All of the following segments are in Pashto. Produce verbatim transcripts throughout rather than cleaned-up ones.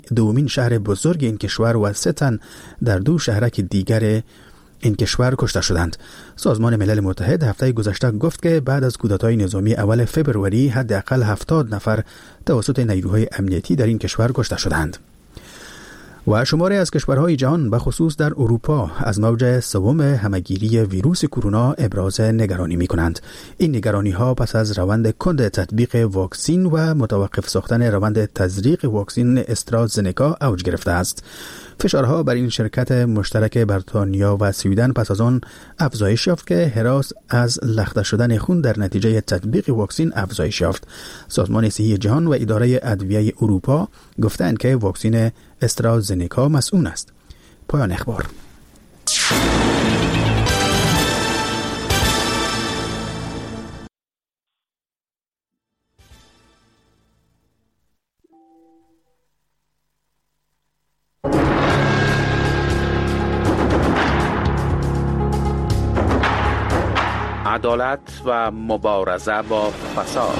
دومین شهر بزرگ این کشور و سه تن در دو شهرک دیگر این کشور کشته شدند. سازمان ملل متحد هفته گذشته گفت که بعد از کودتای نظامی اول فوریه حداقل هفتاد نفر توسط نیروهای امنیتی در این کشور کشته شدند. و شماری از کشورهای جهان به خصوص در اروپا از موج سوم همهگیری ویروس کرونا ابراز نگرانی می کنند. این نگرانی ها پس از روند کند تطبیق واکسین و متوقف ساختن روند تزریق واکسین استرازنکا اوج گرفته است. فشارها بر این شرکت مشترک بریتانیا و سویدن پس از آن افزایش یافت که هراس از لخته شدن خون در نتیجه تطبیق واکسین افزایش یافت. سازمان صحی جهان و اداره ادویه اروپا گفتند که واکسین استرازنکا مسئول است. پایان اخبار. عدالت و مبارزه با فساد.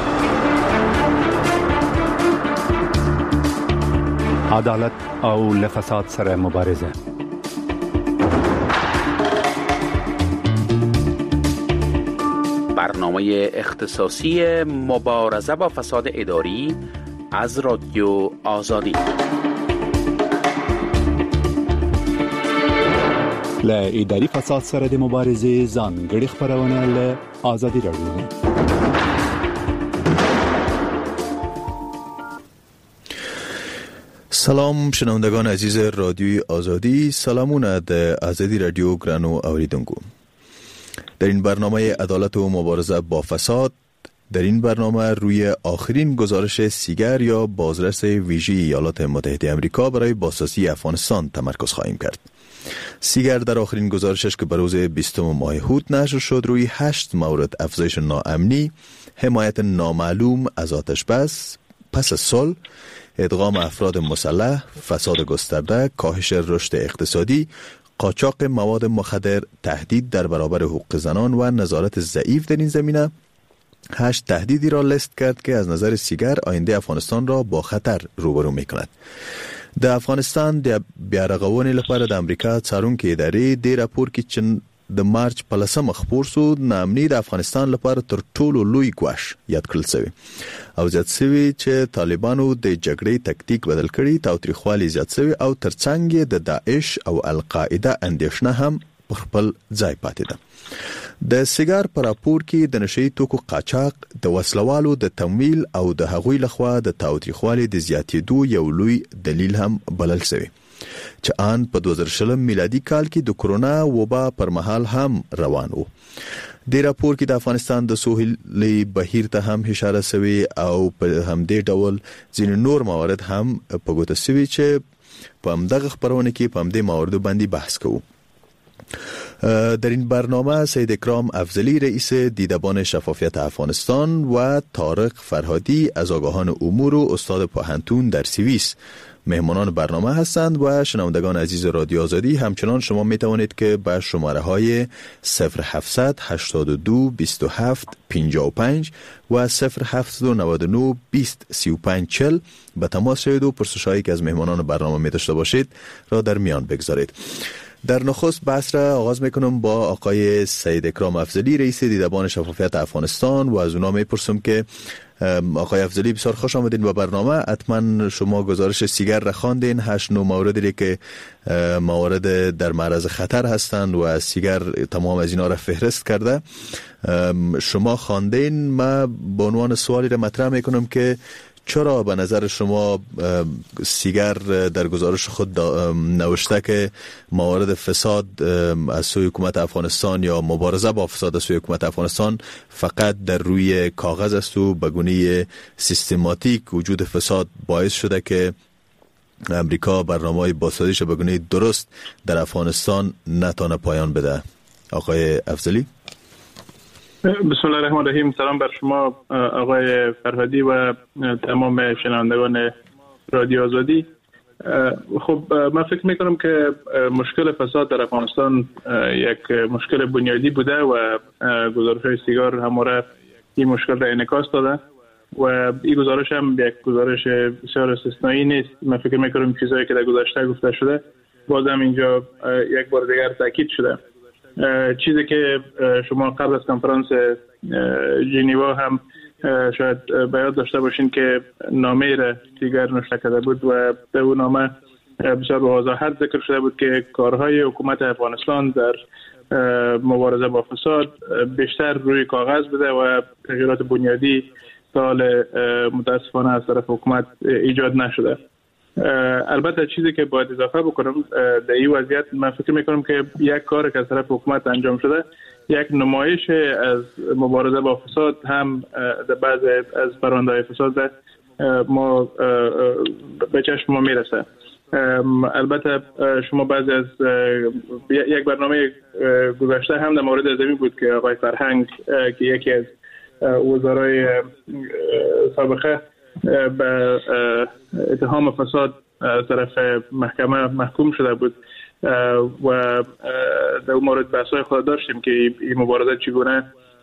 عدالت او لفساد سره مبارزه. برنامه اختصاصی مبارزه با فساد اداری از رادیو آزادی. ل اداري فساد سره د مبارزې ځانګړي خبرونه له آزادي رادیو. سلام شنوندگان عزیز رادیوی آزادی، سلامونه د آزادی رادیو ګرانو اوریدونکو. در این برنامه عدالت و مبارزه با فساد، در این برنامه روی آخرین گزارش سیگر یا بازرس ویژه ایالات متحده آمریکا برای بازسازی افغانستان تمرکز خواهیم کرد. سیگر در آخرین گزارشش که بر روز بیستم ماه هوت نشر شد روی هشت مورد افزایش ناامنی، حمایت نامعلوم از آتش بس پس از صلح، ادغام افراد مسلح، فساد گسترده، کاهش رشد اقتصادی، قاچاق مواد مخدر، تهدید در برابر حقوق زنان و نظارت ضعیف در این زمینه، هشت تهدیدی را لیست کرد که از نظر سیگر آینده افغانستان را با خطر روبرو می کند. د افغانستان د بیارغونې لپاره د امریکا څارونکو ادارې د راپور کې چې د مارچ په لسمه خپور سو نامني د افغانستان لپاره تر ټولو لوی ګواښ یاد کړل شوی او زیات شوی چې طالبانو د جګړې تکتیک بدل کړي، تاوتریخوالي زیات شوی او ترڅنګ د داعش او القاعده اندیشنه هم په خپل ځای پاتې ده. د سیګار پر راپور کې د نشئی توکو قاچاق، د وسلوالو د تمویل او د هغوی لخوا د تاوتریخوالي د زیاتېدو یو لوی دلیل هم بلل شوی چې آن په دوه زره شل میلادي کال کې د کرونا وبا پر مهال هم روان وو. د راپور کې د افغانستان د سوهلي بهیر ته هم اشاره شوی او په همدې ډول ځینې نور موارد هم په ګوته شوی چې په همدغه خبرونه کې په همدې مواردو باندې بحث کوو. در این برنامه سید اکرام افضلی رئیس دیدبان شفافیت افغانستان و طارق فرهادی از آگاهان امور و استاد پوهنتون در سوئیس مهمانان برنامه هستند و شنوندگان عزیز رادیو آزادی همچنان شما می توانید که به شماره های صفر هفتصد هشتاد و دو بیست و هفت پنجاه و پنج و صفر هفتصد و نود و نه بیست سی و پنج چهل به تماس شوید و پرسش‌هایی که از مهمانان برنامه می داشته باشید را در میان بگذارید. در نخست بحث را آغاز میکنم با آقای سید اکرام افضلی رئیس دیدبان شفافیت افغانستان و از اونا میپرسم که آقای افضلی بسیار خوش آمدین به برنامه. حتما شما گزارش سیگر را خواندین، هشت نو موردی که موارد در معرض خطر هستند و سیگر تمام از اینا را فهرست کرده. شما خواندین. ما به عنوان سوالی را مطرح میکنم که چرا به نظر شما سیگر در گزارش خود نوشته که موارد فساد از سوی حکومت افغانستان یا مبارزه با فساد از سوی حکومت افغانستان فقط در روی کاغذ است و به گونه سیستماتیک وجود فساد باعث شده که امریکا برنامه‌های بازسازیش به گونه درست در افغانستان نتونه پایان بده؟ آقای افضلی. بسم الله الرحمن الرحیم. سلام بر شما آقای فرهادی و تمام شنوندگان رادیو آزادی. خب من فکر میکنم که مشکل فساد در افغانستان یک مشکل بنیادی بوده و گزارش‌های سیگار همواره این مشکل را انعکاس داده. و این گزارش هم یک گزارش بسیار استثنایی نیست. من فکر میکنم چیزایی که در گذشته گفته شده بازم اینجا یک بار دیگر تاکید شده. چیزی که شما قبل از کنفرانس ژنوا هم شاید به یاد داشته باشین که نامه را دیگر نشر کرده بود و در اون نامه بسیار به وضاحت ذکر شده بود که کارهای حکومت افغانستان در مبارزه با فساد بیشتر روی کاغذ بوده و تغییرات بنیادی سال متاسفانه از طرف حکومت ایجاد نشده. البته چیزی که باید اضافه بکنم در این وضعیت، من فکر میکنم که یک کار که از طرف حکومت انجام شده، یک نمایش از مبارزه با فساد هم در بعضی از پرونده‌های فساد ما به چشم ما میرسه. البته شما بعضی از یک برنامه گذشته هم در مورد زمین بود که آقای فرهنگ که یکی از وزرای سابقه به اتهام فساد طرف محکمه محکوم شده بود و در اون مورد بحث‌های خود داشتیم که این مبارزه چگونه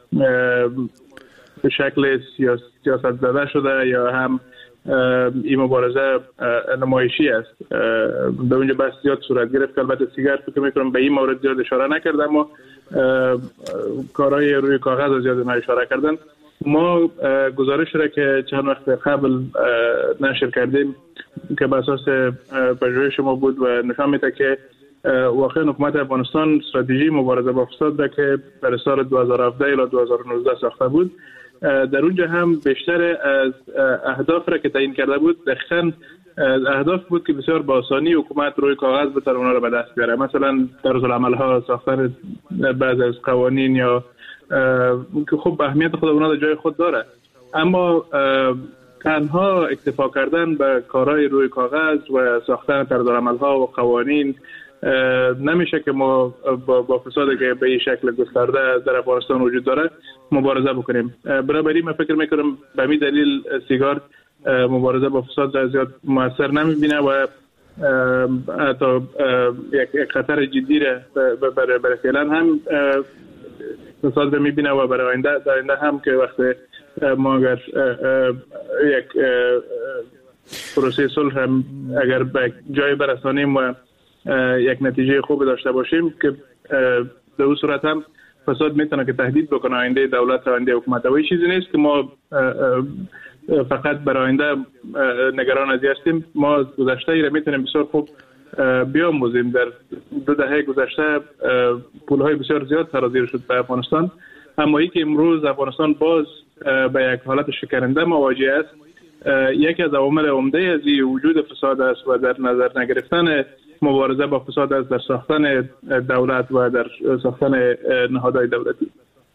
به شکل سیاست زده شده یا هم این مبارزه نمایشی است. در اونجا بحث زیاد صورت گرفت. البته سیگر فکر میکنم به این مورد زیاد اشاره نکرد، اما کارهای روی کاغذ زیاد نه اشاره کردن. ما گزارش را که چند وقت قبل نشر کردیم که بر اساس پژوهش ما بود و نشان میده که واقعا حکومت افغانستان استراتژی مبارزه با فساد را که در سال دو هزار و هفده الی دو هزار و نوزده ساخته بود، در اونجا هم بیشتر از اهداف را که تعیین کرده بود دقیقاً اهداف بود که بسیار با آسانی حکومت روی کاغذ بتونه اونها را به دست بیاره. مثلا طرزالعمل ها، ساختن بعض از قوانین یا که خب اهمیت خود اونها در جای خود داره، اما تنها اکتفا کردن به کارهای روی کاغذ و ساختن طرزالعمل ها و قوانین نمیشه که ما با, با فسادی که به این شکل گسترده در افغانستان وجود داره مبارزه بکنیم. بنابراین من فکر میکنم به همین دلیل سیگار مبارزه با فساد زیاد موثر نمیبینه و حتی یک خطر جدی را برای برای فعلا هم فساد رو میبینه و برای آینده در آینده هم که وقتی ما اگر یک پروسه صلح هم اگر به جای برسانیم و یک نتیجه خوب داشته باشیم که در اون صورت هم فساد میتونه که تهدید بکنه آینده دولت و آینده حکومت. و این چیزی نیست که ما فقط برای آینده نگران از هستیم. ما گذشته ای را میتونیم بسیار خوب بیاموزیم. در دو دهه گذشته پولهای بسیار زیاد سرازیر شد به افغانستان، اما ای که امروز افغانستان باز به یک حالت شکننده مواجه است، یکی از عوامل عمده از این وجود فساد است و در نظر نگرفتن مبارزه با فساد است در ساختن دولت و در ساختن نهادهای دولتی.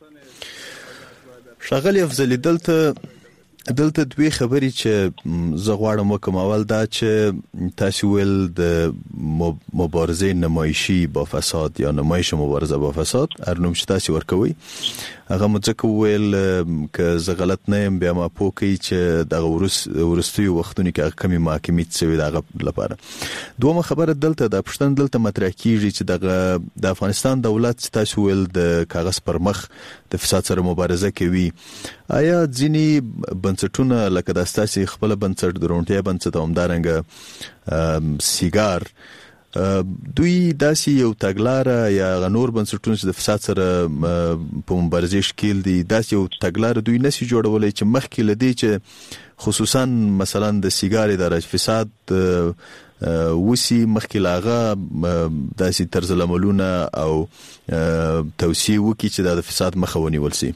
ښاغلی افضلي، دلته دلته دوی خبرې چې زه غواړم وکم. اول دا چې تاسو ویل د مبارزې نمایشي با فساد یا نمایش مبارزه با فساد هر نوم چې تاسو ورکوي هغه مځکه ویل که زه غلط نه یم بیا ما پوه کوي چې دغه ورستیو وختونو کې هغه کمی محاکمې شوي دغه لپاره. دومره خبره دلته د پښتون دلته مطرح کیږي چې دغه د افغانستان دولت چې تاسو ویل د کاغذ پر مخ د فساد سره مبارزه کوي، آیا ځینی بنسټونه لکه د ستاسي خپل بنسټ درونټیا بنسټ همدارنګه سیګار دوی داسې یو تګلاره یا غنور بنسټونه چې د فساد سره په مبارزه شکل دي داسې یو تګلاره دوی نشي جوړولای چې مخکې لدی چې خصوصا مثلا د سیګار د فساد وسی مخکې لاغه داسې طرز العملونه او توصیه وکړي چې د فساد مخه ونیول شي.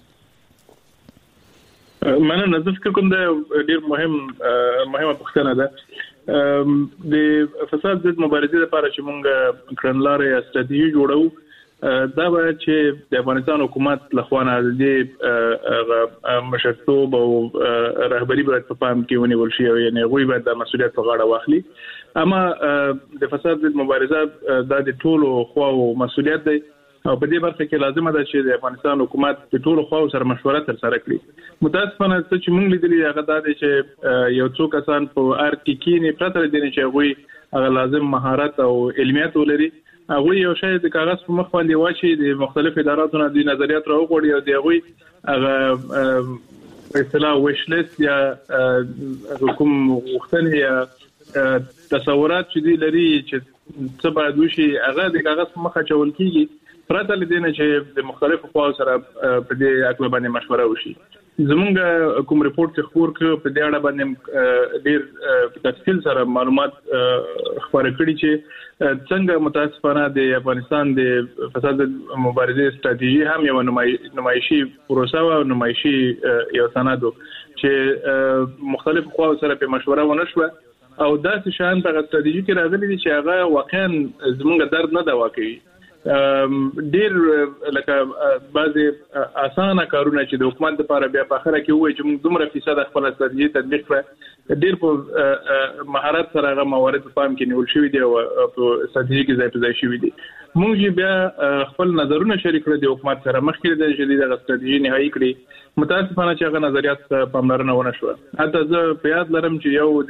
مننه. نظر فکر کوم دا ډیر مهم مهمه پوښتنه ده. د فساد ضد مبارزې لپاره چې موږ کړنلارې یا ستراتیژي جوړو، دا باید چې د افغانستان حکومت لخوا نه د مشرتوب او رهبری باید په پام کې ونیول شي، یعنی هغوی باید د مسؤلیت په غاړه واخلي. اما د فساد ضد مبارزه دا د ټولو خواو مسؤلیت دی او په دې برخه کې لازمه ده چې د افغانستان حکومت په ټولو خواو سره مشوره تر سره کړي. متاسفانه څه چې موږ لیدلي هغه دا دی چې یو څو کسان په ار کې کینی پرته دي چې هغوی هغه لازم مهارت او علمیت ولري، هغوی یو شی د کاغذ په مخ باندې واچي، د مختلف اداراتو نه د نظریات راوغوړي او د هغوی هغه په اصطلاح ویش لیست یا کوم غوښتنې یا تصورات چې دی لري چې څه باید وشي هغه د کاغذ په مخه چول کیږي پرته له دې نه چې د مختلفو خواو سره په دې اړه باندې مشوره وشي. زمونږ کوم ریپورت چې خبر کړ په دې اړه باندې ډېر په تفصیل سره معلومات خبره کړي چې څنګه متاسفانه د افغانستان د فساد مبارزې ستراتیژي هم یو نمایشي پروسه او نمایشي یو سند چې مختلف خواو سره په مشوره ونه شو او داسې شان په ستراتیژي کې راغلي دي چې هغه واقعا زمونږ درد نه دا واقعي ډیر لکه بعضي اسانه کارونه چې د حکومت لپاره بیا په اخره کې وایي چې موږ دومره فیصد خپل ستراتیژي تطبیق کړه ډیر په مهارت سره هغه موارد په پام کې نیول شوی دي او په ستراتیژي کې ځای په ځای شوی دي. موږ بیا خپل نظرونه شریک کړل د حکومت سره مخکې د جديد ستراتیژي نهایی کړې متاسفانه چې هغه نظریات پاملرنه ونه شو. حتی زه په یاد لرم چې یو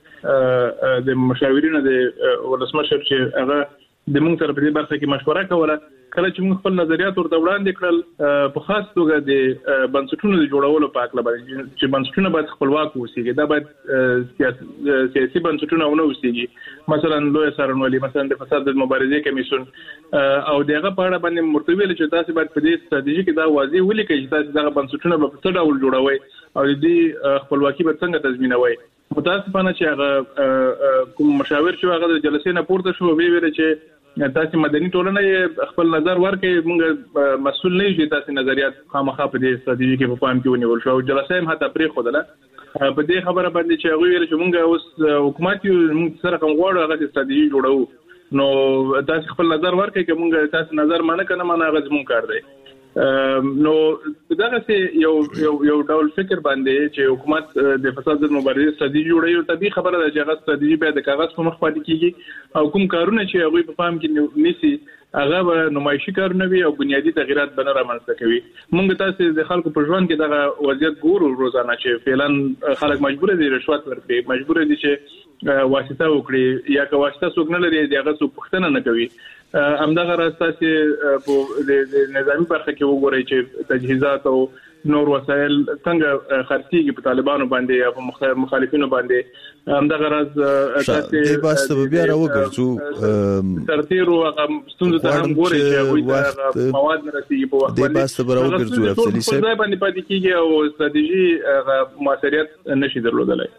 د د مشاورینو د ولسمشر چې هغه د موږ سره په دې برخه کې مشوره کوله کله چې موږ خپل نظریات ورته وړاندې کړل په خاص توګه د بنسټونو د جوړولو په اړه باندې چې بنسټونه باید خپلواک اوسېږي دا باید سیاسي بنسټونه ونه اوسېږي مثلا لوی څارنوالي مثلا د فساد مبارزې کمیسیون او دغه په اړه باندې مرتبه چې تاسو باید په دې ستراتیژي کې دا واضح ولیکئ چې تاسو دغه بنسټونه په څه ډول جوړوي او دې خپلواکي به څنګه تضمینوي. متاسفانه چې هغه کوم مشاور چې هغه د جلسې نه پورته شو وی ویل چې تاسو مدني ټولنه خپل نظر ورکړي موږ مسؤل نه یو تاسو نظریات خامخا په دې ستراتیژي کې په پام کې ونیول شو. جلسه هم حتی پرې خوده په دې خبره باندې چې هغه ویل چې موږ اوس حکومت یو موږ سره کوم غواړو هغه ستراتیژي جوړو نو تاسو خپل نظر ورکړي چې موږ تاسو نظر مانه کنه مانه هغه زموږ کار دی. نو دغه سه یو یو یو ډول فکر باندې چې حکومت د فساد مبارزې ستراتیژي جوړوي طبيعي خبره ده چې هغه ستراتیژي به د کاغذ په مخ پاتې کیږي او کوم کارونه چې هغه په فهم کې نیسي هغه به نمایشي کارونه وي او بنیادی تغیرات به نه رامنځته کوي. موږ تاسو د خلکو په ژوند کې دغه وضعیت ګورو روزانه چې فعلا خلک مجبور دي رشوت ورکړي مجبور دي چې واسطه وکړي یا که واسطه څوک نه لري دغه څوک پښتنه نه کوي. همدغه راستاسي په د نظامی برخه کې وګورئ چې تجهیزات او نور وسایل څنګه خرڅيږي په طالبانو باندې یا په مخالفینو باندې همدغه راز تاسو د باسته بیا راوګرځو ترتیرو هغه ستونزه ته هم ګورئ چې هغه مواد نه رسیږي په وخت د باسته راوګرځو افسلی سره په ځای باندې پاتې کیږي او ستراتیژي هغه موثریت نشي درلودلای.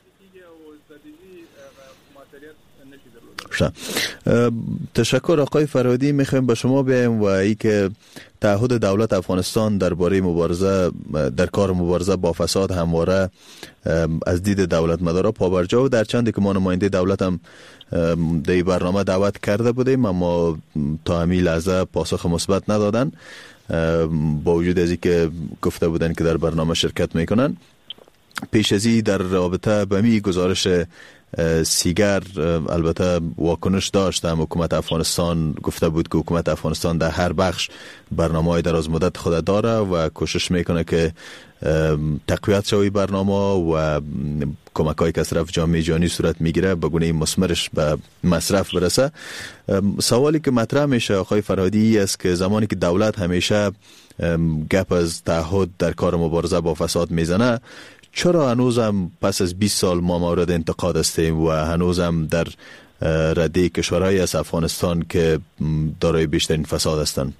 تشکر آقای فرهادی. میخوایم به شما بیایم و ای که تعهد دولت افغانستان درباره مبارزه در کار مبارزه با فساد همواره از دید دولت مدارا پابرجا و در چندی که ما نماینده دولت هم در این برنامه دعوت کرده بودیم اما تا همین لحظه پاسخ مثبت ندادن با وجود از اینکه گفته بودن که در برنامه شرکت میکنن. پیش از این در رابطه به می گزارش سیگر البته واکنش داشتم. حکومت افغانستان گفته بود که حکومت افغانستان در هر بخش برنامه‌های دراز مدت خود داره و کوشش میکنه که تقویت شوی برنامه و کمک‌هایی که از طرف جامعه جهانی صورت میگیره به گونه مثمرش به مصرف برسه. سوالی که مطرح میشه آقای فرهادی است که زمانی که دولت همیشه گپ از تعهد در کار مبارزه با فساد میزنه چرا هنوزم پس از بیست سال ما مورد انتقاد هستیم و هنوزم در رده کشورهای از افغانستان که دارای بیشترین فساد هستند؟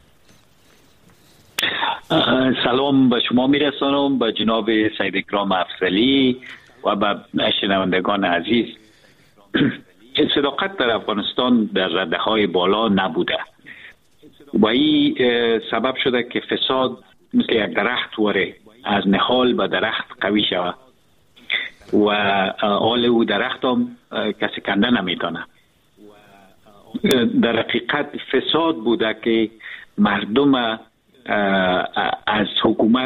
سلام به شما میرسانم به جناب سید اکرام افضلی و به شنوندگان عزیز. صداقت در افغانستان در رده های بالا نبوده و این سبب شده که فساد مثل یک درخت وره از نهال به درخت قوی شود و آل او درخت هم کسی کنده نمیتونه. در حقیقت فساد بوده که مردم از حکومت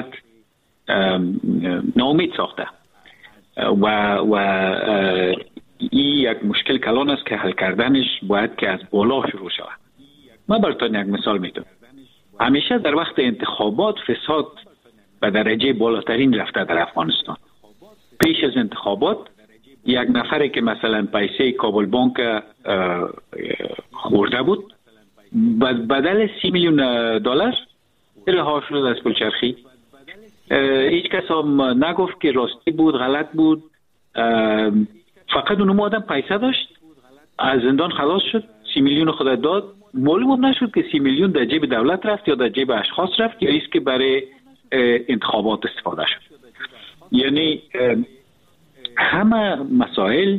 ناامید ساخته و و این یک مشکل کلان است که حل کردنش باید که از بالا شروع شود. من براتون یک مثال میتونم. همیشه در وقت انتخابات فساد به درجه بالاترین رفته در افغانستان. پیش از انتخابات یک نفری که مثلا پیسه کابل بانک خورده بود بدل سی میلیون دلار رها شد از پلچرخی هیچ کس هم نگفت که راستی بود غلط بود. فقط اون آدم پیسه داشت، از زندان خلاص شد، سی میلیون خود داد. معلوم نشد که سی میلیون در جیب دولت رفت یا در جیب اشخاص رفت یا ایست که برای انتخابات استفاده شد. یعنی همه مسائل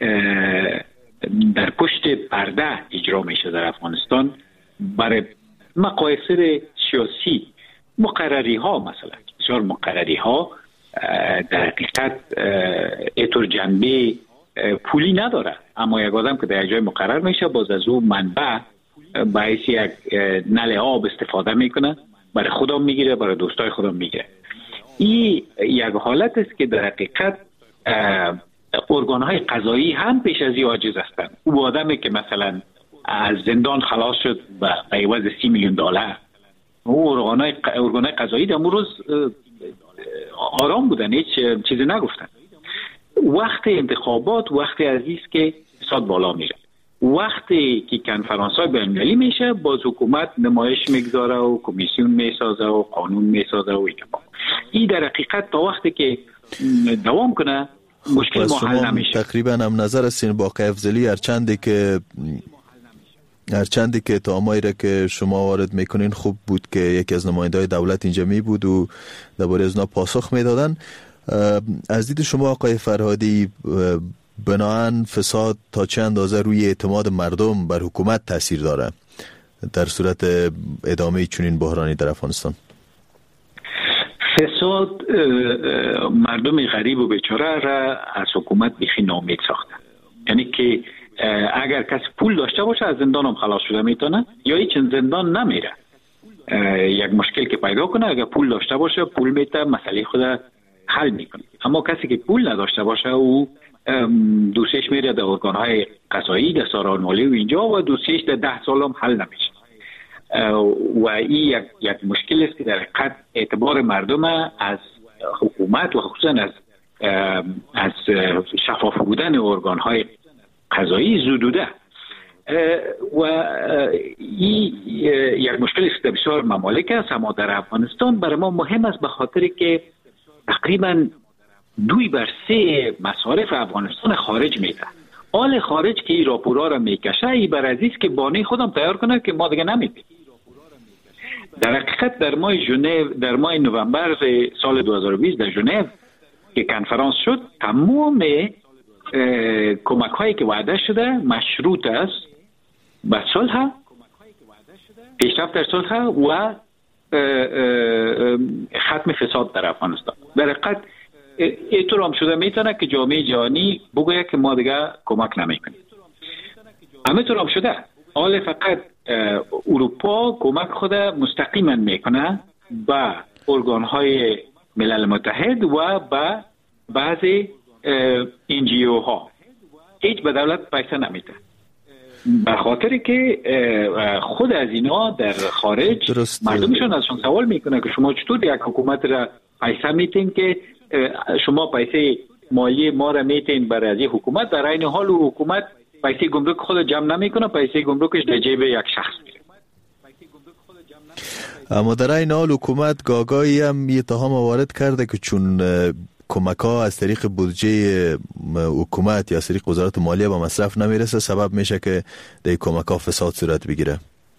در پشت پرده اجرا میشه در افغانستان برای مقایسه سیاسی. مقرری ها مثلا بسیار مقرری ها در حقیقت اینطور جنبه پولی نداره، اما یک آدم که در یک جای مقرر میشه باز از او منبع باعث یک نل آب استفاده میکنه، برای خودم میگیره، برای دوستای خودم میگیره. این یک حالت است که در حقیقت ارگان‌های قضایی هم پیش از این عاجز هستند. او آدمی که مثلا از زندان خلاص شد به عوض سی میلیون دلار، او ارگان‌های ارگان‌های قضایی در امروز آرام بودن، هیچ چیزی نگفتن. وقت انتخابات وقتی عزیز که اقتصاد بالا میره، وقتی که کنفرانس‌های بین‌المللی میشه باز حکومت نمایش میگذاره و کمیسیون میسازه و قانون میسازه و اینا. این در حقیقت تا وقتی که دوام کنه مشکل ما حل نمیشه. تقریبا هم نظر هستین با افضلی هرچندی که هرچندی که اتهامایی را که شما وارد میکنین خوب بود که یکی از نماینده‌های دولت اینجا می بود و درباره از اونا پاسخ میدادن. از دید شما آقای فرهادی بناهن فساد تا چه اندازه روی اعتماد مردم بر حکومت تاثیر داره در صورت ادامه چنین بحرانی در افغانستان؟ فساد مردم غریب و بیچاره را از حکومت بیخی ناامید ساخته. یعنی که اگر کسی پول داشته باشه از زندان هم خلاص شده میتونه یا هیچ زندان نمیره. یک مشکل که پیدا کنه اگر پول داشته باشه پول میته مسئله خود حل میکنه. اما کسی که پول نداشته باشه او دوستش میره در ارگان‌های قضایی در سازمان مالی و اینجا و دوستش در ده سال هم حل نمیشه. و این یک, یک مشکل است که در حقیقت اعتبار مردم از حکومت و خصوصا از از شفاف بودن ارگان‌های قضایی زدوده. و این یک مشکل است که بسیار ممالک است، اما در افغانستان برای ما مهم است به خاطر که تقریبا دوی بر سه مصارف افغانستان خارج میده. آل خارج که این راپورا را میکشه ای بر عزیز که بانه خودم تیار کنه که ما دیگه نمیدیم. در حقیقت در ماه ژنو در ماه نوامبر سال دو هزار و بیست در ژنو که کنفرانس شد تمام کمک هایی که وعده شده مشروط است به صلح، پیشرفت در صلح و ختم فساد در افغانستان. در حقیقت اینطور هم شده میتونه که جامعه جهانی بگوید که ما دیگه کمک نمیکنیم. همینطور هم شده. حال فقط اروپا کمک خود مستقیما میکنه به ارگان‌های ملل متحد و به بعضی این جی او ها، هیچ به دولت پیسه نمیده به خاطر که خود از اینا در خارج مردمشون ازشون سوال میکنه که شما چطور یک حکومت را پیسه میتین که شما پیسه مالی ما را میتین برای از حکومت، در این حال و حکومت پیسه گمرک خود جمع نمیکنه، پیسه گمرکش در جیب یک شخص میره. اما در این حال حکومت گاگایی هم یه اتهام وارد کرده که چون کمک ها از طریق بودجه حکومت یا از طریق وزارت مالیه به مصرف نمیرسه سبب میشه که در کمک ها فساد صورت بگیره.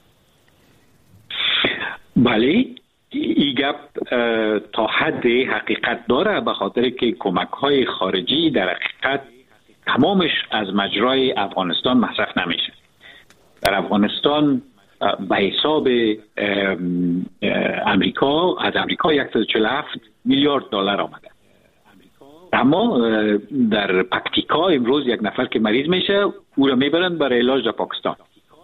بله این گپ تا حد حقیقت داره به خاطر که کمک های خارجی در حقیقت تمامش از مجرای افغانستان مصرف نمیشه. در افغانستان به حساب امریکا از امریکا صد و چهل و هفت میلیارد دلار آمده، اما در پکتیکا امروز یک نفر که مریض میشه او را میبرن برای علاج در پاکستان.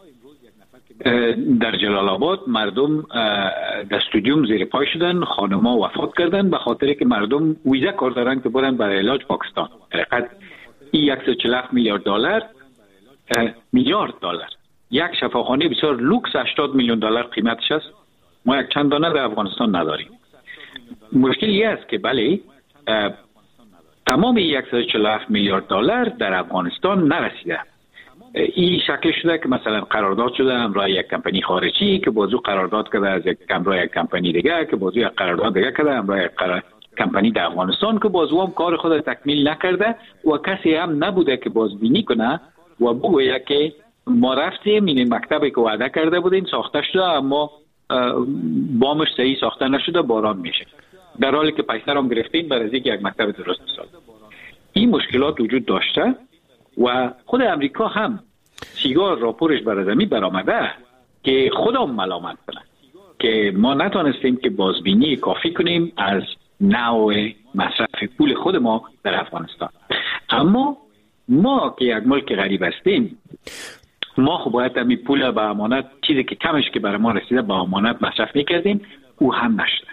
در جلال آباد مردم در استودیوم زیر پای شدن، خانم‌ها وفات کردن به خاطر که مردم ویزا کار دارن که برن برای علاج پاکستان. حقیقت این صد و چهل و هفت میلیارد دلار میلیارد دلار یک شفاخانه بسیار لوکس هشتاد میلیون دلار قیمتش است. ما یک چند دانه در افغانستان نداریم. مشکل این است که بله تمام صد و چهل و هفت میلیارد دلار در افغانستان نرسیده. این شکل شده که مثلا قرارداد شده همراه یک کمپانی خارجی که بازو قرارداد کرده از یک همراه یک کمپانی دیگه که بازو یک قرارداد دیگه کرده همراه یک قرار... کمپانی در افغانستان که بازو هم کار خود تکمیل نکرده و کسی هم نبوده که بازبینی کنه و بگویه که ما رفتیم این مکتبی که وعده کرده بودیم ساخته شده اما بامش صحیح ساخته نشده باران میشه، در حالی که پیسه هم گرفتین برای اینکه یک مکتب درست بسازه. این مشکلات وجود داشته و خود امریکا هم سیگار راپورش بر زمین برآمده که خودم ملامت کنه که ما نتونستیم که بازبینی کافی کنیم از نوع مصرف پول خود ما در افغانستان. اما ما که یک ملک غریب هستیم ما خب باید همین پول به امانت چیزی که کمش که برای ما رسیده به امانت مصرف میکردیم او هم نشده.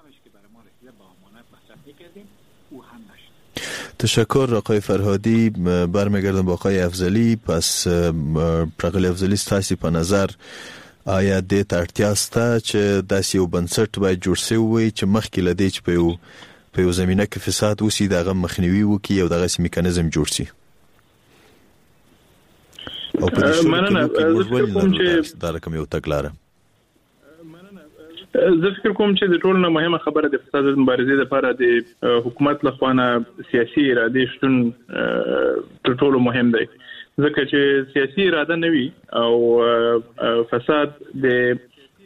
تشکر آقای فرهادی. برمیگردم با آقای افضلی. پس پرغل افضلی ستاسو په نظر آیا د ترتیا ستا چې داسې یو بنسټ باید جوړ شي وي چې مخکې لدی چې په یو په یو زمينه کې فساد وسی دغه مخنیوي وکي او دغه میکانیزم جوړ شي؟ او په دې مننه زه کوم چې دا رقم یو تګلاره زه فکر کوم چې د ټولو مهمه خبره د فساد مبارزې لپاره د حکومت لخوا سیاسي اراده شتون تر ټولو مهم دی، ځکه چې سیاسي اراده نه وي او فساد د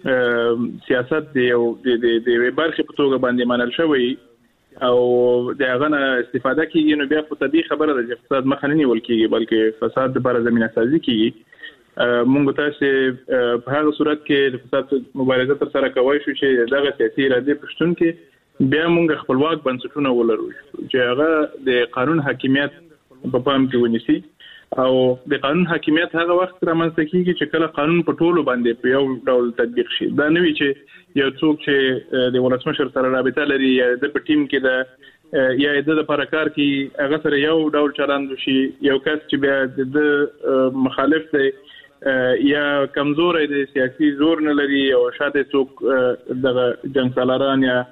سیاست دی او د د برخې په توګه باندې منل شوی او د هغه نه استفاده کیږي، نو بیا په طبيعي خبره ده چې فساد مخه نه نیول کیږي بلکې فساد لپاره زمينه سازي کیږي. مونږ تاسو په هغه صورت کې د فساد مبارزه تر سره کوي شو چې دغه سیاسي اراده پښتون کې بیا مونږ خپلواک بنسټونه ولرو چې هغه د قانون حاکمیت په پام کې ونیسي او د قانون حاکمیت هغه وخت رامنځته کیږي چې کله قانون په ټولو باندې په یو ډول تطبیق شي. دا نه وي چې یو څوک چې د ولسمشر سره رابطه لري یا د ټیم کې د یا د لپاره کار کوي هغه سره یو ډول چلند شي، یو کس چې بیا د مخالف دی یا کمزوري دی سیاسي زور نه لري او شاته څوک د جنگ سالاران یا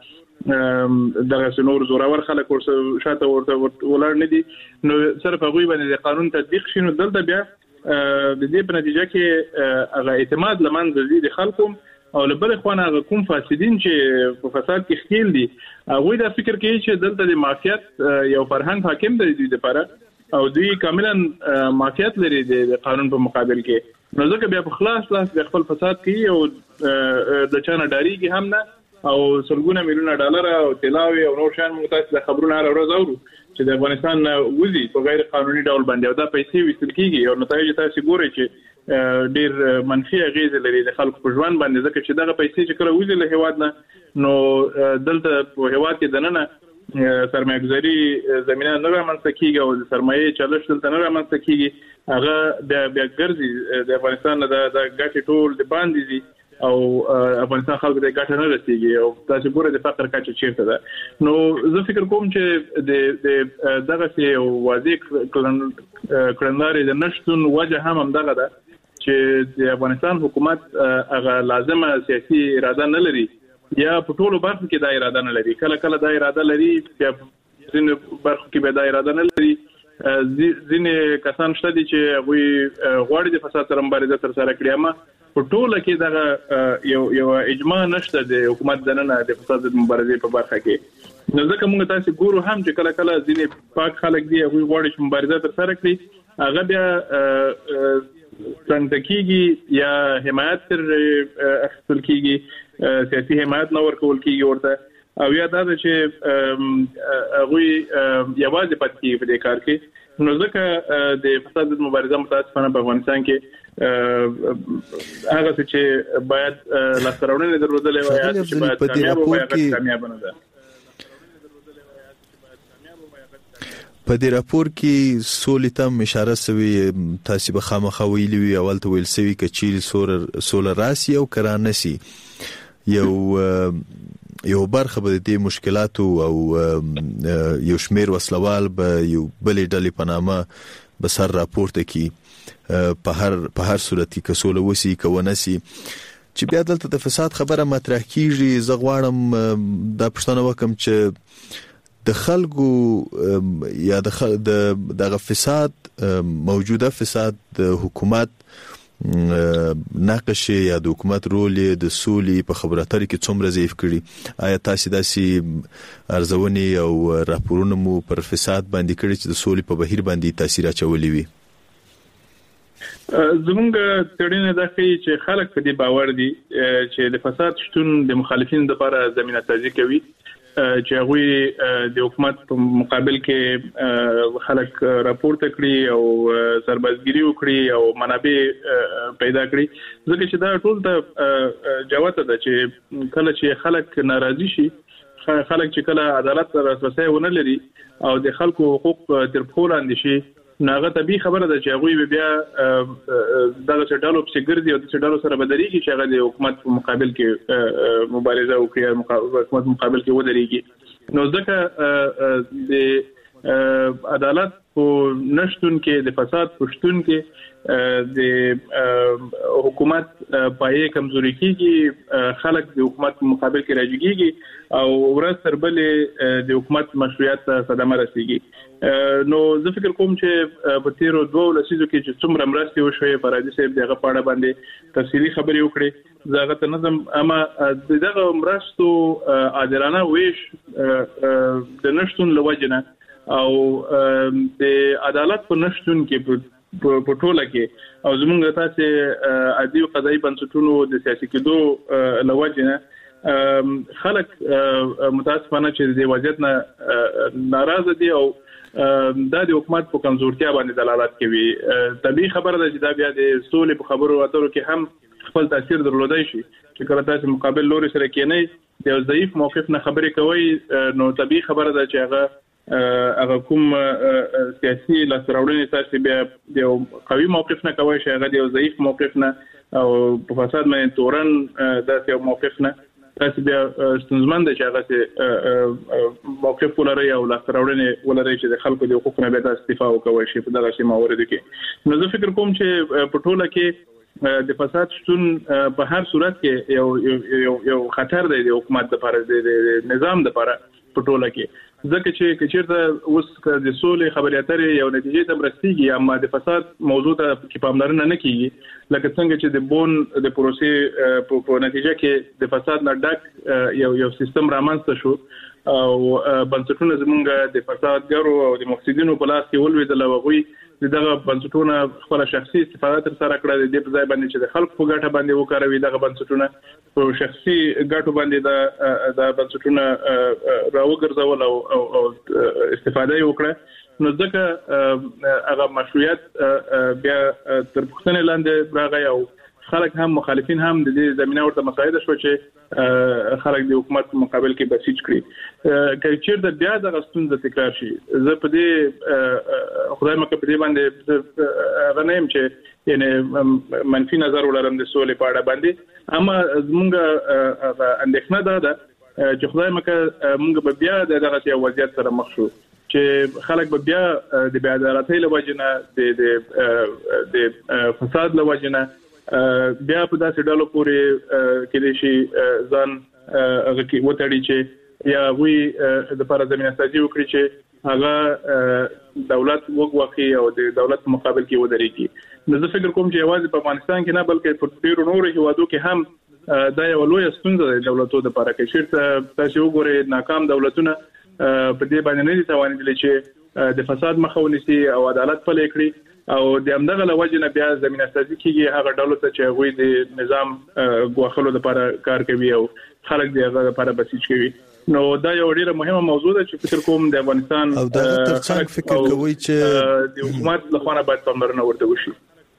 دغه سنور زورور خلک ورته شاته ورته ولر نه دي، نو صرف هغه باندې د قانون تطبیق شینو دلته بیا د دې په نتیجه کې هغه اعتماد لمنځه ځي د خلکو او لبل خوانه هغه کوم فاسدین چې په فساد کې ښکیل دي هغه دا فکر کوي چې دلته د مافیات یو فرهنګ حاکم دی د دې لپاره او دوی کاملا مافیات لري د قانون په مقابل کې، نو ځکه بیا په خلاص لاس د خپل فساد کوي او د چانه ډاریږي هم نه او سلګونه میلیونه ډالر او تلاوي او نور شان موږ تاسو د خبرونو هر ورځ اورو چې د افغانستان وزي په غیر قانوني ډول باندې او دا پیسې وستل کیږي او نتایج تاسو ګورئ چې ډیر منفي اغیز لري د خلکو په ژوند باندې، ځکه چې دغه پیسې چې کله وزي له هیواد نه نو دلته په هیواد کې دننه سرمایه‌گذاري زمينه نه رامنځته کیږي او د سرمایه چلښت دلته نه رامنځته کیږي، هغه د بیا ګرځي د افغانستان د ګټې ټول د باندې دي او افغانستان خلکو د ګټه نه رسیږي او تاسو ګورئ د فقر کچه چیرته ده. نو زه فکر کوم چې د دغه سی واضح کړنداري د نشټون وجه هم هم دغه ده چې د افغانستان حکومت هغه لازمه سیاسي اراده نه لري یا په ټولو برخو کې دا اراده نه لري، کله کله دا اراده لري یا ځینې برخو کې به دا اراده نه لري، ځینې کسان شته دي چې هغوی غواړي د فساد سره مبارزه تر سره کړي اما په ټوله کې دغه یو یو اجماع نشته د حکومت دننه د فساد مبارزې په برخه کې، نو ځکه موږ تاسو ګورو هم چې کله کله ځینې پاک خلک دي هغوی غواړي چې مبارزه تر سره کړي هغه بیا څنګه کېږي یا حمایت تر اخیستل کېږي، سیاسي حمایت نه ورکول کېږي ورته او یا دا چې هغوی یوازې پاتې کېږي په دې کار کې، نو ځکه د فساد مبارزه متاسفانه په افغانستان کې هغه چې باید لاسته راوړنې درلودلې وای هغه چې باید کامیاب وای هغه کامیاب نه ده. په دې راپور کې سولې ته اشاره شوی، تاسو به خامخا ویلي وي اول ته ویل شوی چې چیرې سولر راسي او کرانسي یو یو برخه به د مشکلاتو او یو شمیر وسلوال به یو بلې ډلې په نامه به سر راپورته کی په هر په هر صورت کې کسوله وسی کونسي چې بیا دلته د فساد خبره مطرح کیږي. زه غواړم دا پښتنه وکم چې د خلکو یا د دغه فساد موجوده فساد د حکومت ناقشه یا د حکومت رول د سولې په خبرو اترو کې څومره ضعیف کړي؟ آیا تاسو داسې ارزونې او راپورونه مو پر فساد باندې کړي چې د سولې په بهیر باندې تاثیر اچولی وي؟ زمونږ تړینه دا کوي چې خلک په دې باور دي چې د فساد شتون د مخالفینو لپاره زمينه سازي کوي، چې هغه د حکومت په مقابل کې خلک راپورته کړي او سربازګيري وکړي او منابع پیدا کړي، ځکه چې دا ټول ته جوته ده چې کله چې خلک ناراضي شي، خلک چې کله عدالت ته رسېدای ونه لري او د خلکو حقوق تر پښو لاندې شي، ناغه طبيعي خبره ده چې هغه بیا دغه چټالو په ګرځي او د چټالو سره بدريږي چې هغه د حکومت په مقابل کې مبارزه وکړي، حکومت مقابل کې ودرېږي. نو ځکه د عدالت په نشټون کې، د فساد په شتون کې د حکومت پایې کمزوري کیږي، خلک د حکومت په مقابل کې راځيږي او ورځ تر بلې د حکومت مشروعیت ته صدمه رسیږي. نو زه فکر کوم چې په تیرو دوه لسیزو کې چې څومره مرستې وشوي، فرادي صاحب دغه پاړه باندې تفصیلی خبرې وکړي، زه غته نظم اما دغه مرستو عادلانه ویش د نشټون لوجنه او د عدالت په نشټون کې په ټوله کې او زمونږ تاسو عادي قضایي بنسټونو د سیاسي کېدو لوجنه خلک متاسفانه چې د وضعیت نه ناراضه دي او دا د حکومت په کمزورتیا باندې دلالت کوي. طبيعي خبره ده چې دا بیا د سولې په خبرو اترو کې هم خپل تاثیر درلودای شي، چې کله تاسو مقابل لوري سره کېنئ د ضعیف موقف نه خبرې کوي، نو طبيعي خبره ده چې هغه هغه کوم سیاسي لاسراوړنې تاسو بیا د قوي موقف نه کوي، چې هغه د ضعیف موقف نه او په فساد باندې تورن داسې یو موقف نه تاسو بیا ستونزمن دي چې هغه موقف ولري او لاسراوړنې ولري چې د خلکو د حقوقو نه به استفاده وکوي شي په دغه شی موارد کې. نو زه فکر کوم چې په ټوله کې د فساد شتون په هر صورت کې یو یو یو خطر دی د حکومت لپاره، د نظام لپاره په ټوله کې، ځکه چې کچیرته اوس د سولې خبرې اترې یو نتیجې ته رسیدي اما د فساد موضوع ته کې پاملرنه نه کیږي، لکه څنګه چې د بون د پروسې په نتیجه کې د فساد نه ډک یو یو سیستم رامنځته شو او بنسټونه زمونږ د فسادګرو او د مفسدینو په لاس کې ولوېدل او هغوی دغه بنسټونه خپل شخصي استفاده تر سره کړه، د دې په ځای باندې چې د خلکو په ګټه باندې وکاروي دغه بنسټونه په شخصي ګټو باندې د د بنسټونه راوګرځول او او استفاده وکړه، نو ځکه هغه مشروعیت بیا تر پښتنې لاندې راغی او خلک هم مخالفین هم د دې زمينه ورته مساعده شو چې خلک د حکومت مقابل کې بسیج کړي. که چیرته بیا د غستون د تکرار شي، زه په دې خدای مکه په دې باندې غنیم چې یعنی منفي نظر ولرم د سولې په اړه باندې، اما زمونږ اندېښنه ده ده چې خدای مکه مونږ بیا دغه یو وضعیت سره مخ شو چې خلک به بیا د بې عدالتۍ له وجې نه د د فساد له وجې نه بیا په داسې ډلو پورې کېدای شي ځان هغه کې وتړي چې یا وی د لپاره زمينه سازي وکړي چې هغه دولت وګواخي او د دولت مقابل کې ودرېږي. نو زه فکر کوم چې یوازې په افغانستان کې نه بلکې په ډیرو نورو هیوادو کې هم دا یو لوی ستونزه ده دولتونو لپاره، کې چیرته تاسو وګورئ ناکام دولتونه په دې باندې نه دي توانېدلي چې د فساد مخه ونیسي او عدالت پلي کړي او د همدغه لوجه نه بیا زمينه سازي کیږي هغه ډلو ته چې هغوی د نظام غوښلو لپاره کار کوي او خلک د هغه لپاره بسیج کوي. نو دا یو ډیره مهمه موضوع ده چې فکر کوم د افغانستان او د ترڅنګ فکر کوي چې د حکومت لخوا باید پاملرنه ورته وشي.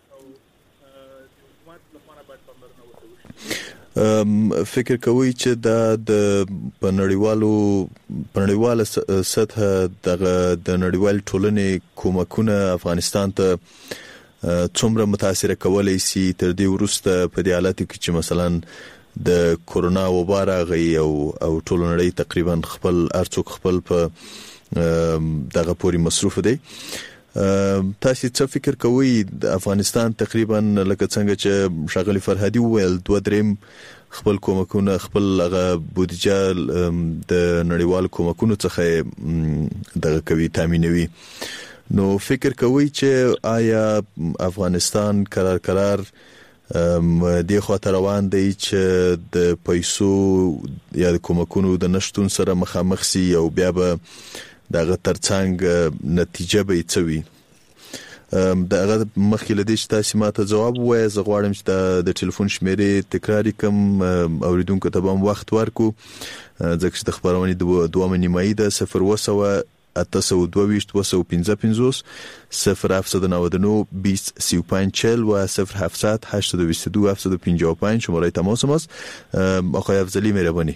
فکر کوي چې دا د پنړیوالو پنړیواله سطح د نړیوال ټولنې کومکونه افغانستان ته څومره متاثر کولای شي تر دې وروسته په دې حالت کې چې مثلا د کورونا وبا راغی او او ټول نړۍ تقریبا خپل ارڅوک خپل په دغه پوری مصروف دی. تاسو څه فکر کوئ د افغانستان تقریبا لکه څنګه چې شاغلی فرهادي ویل دوه دریم خپل کومکونه خپل هغه بودیجه د نړیوال کومکونو څخه د کوي تامینوي نو فکر کوئ چې آیا افغانستان قرار قرار د خاطر روان دی چې د پیسو یا د کومکونو د نشټون سره مخامخ سي او بیا به دغه ترڅنګ نتیجه به یې دغه مخکې لدی چې تاسو ماته جواب وایي زه غواړم چې د ټلیفون شمیرې تکرار کوم اوریدونکو ته هم وخت ورکو ځکه چې د خبرونې دوه نیمایي ده صفر وسوه اته سوه دوه ویشت دوه سوه پنځه پنځوس صفر هفتصد و نود و نه بیست سی و پنج چهل و صفر هفتصد هشتاد و بیست و دو هفتصد و پنجاه و پنج شماره تماس ماست. آقای افضلی مهربانی.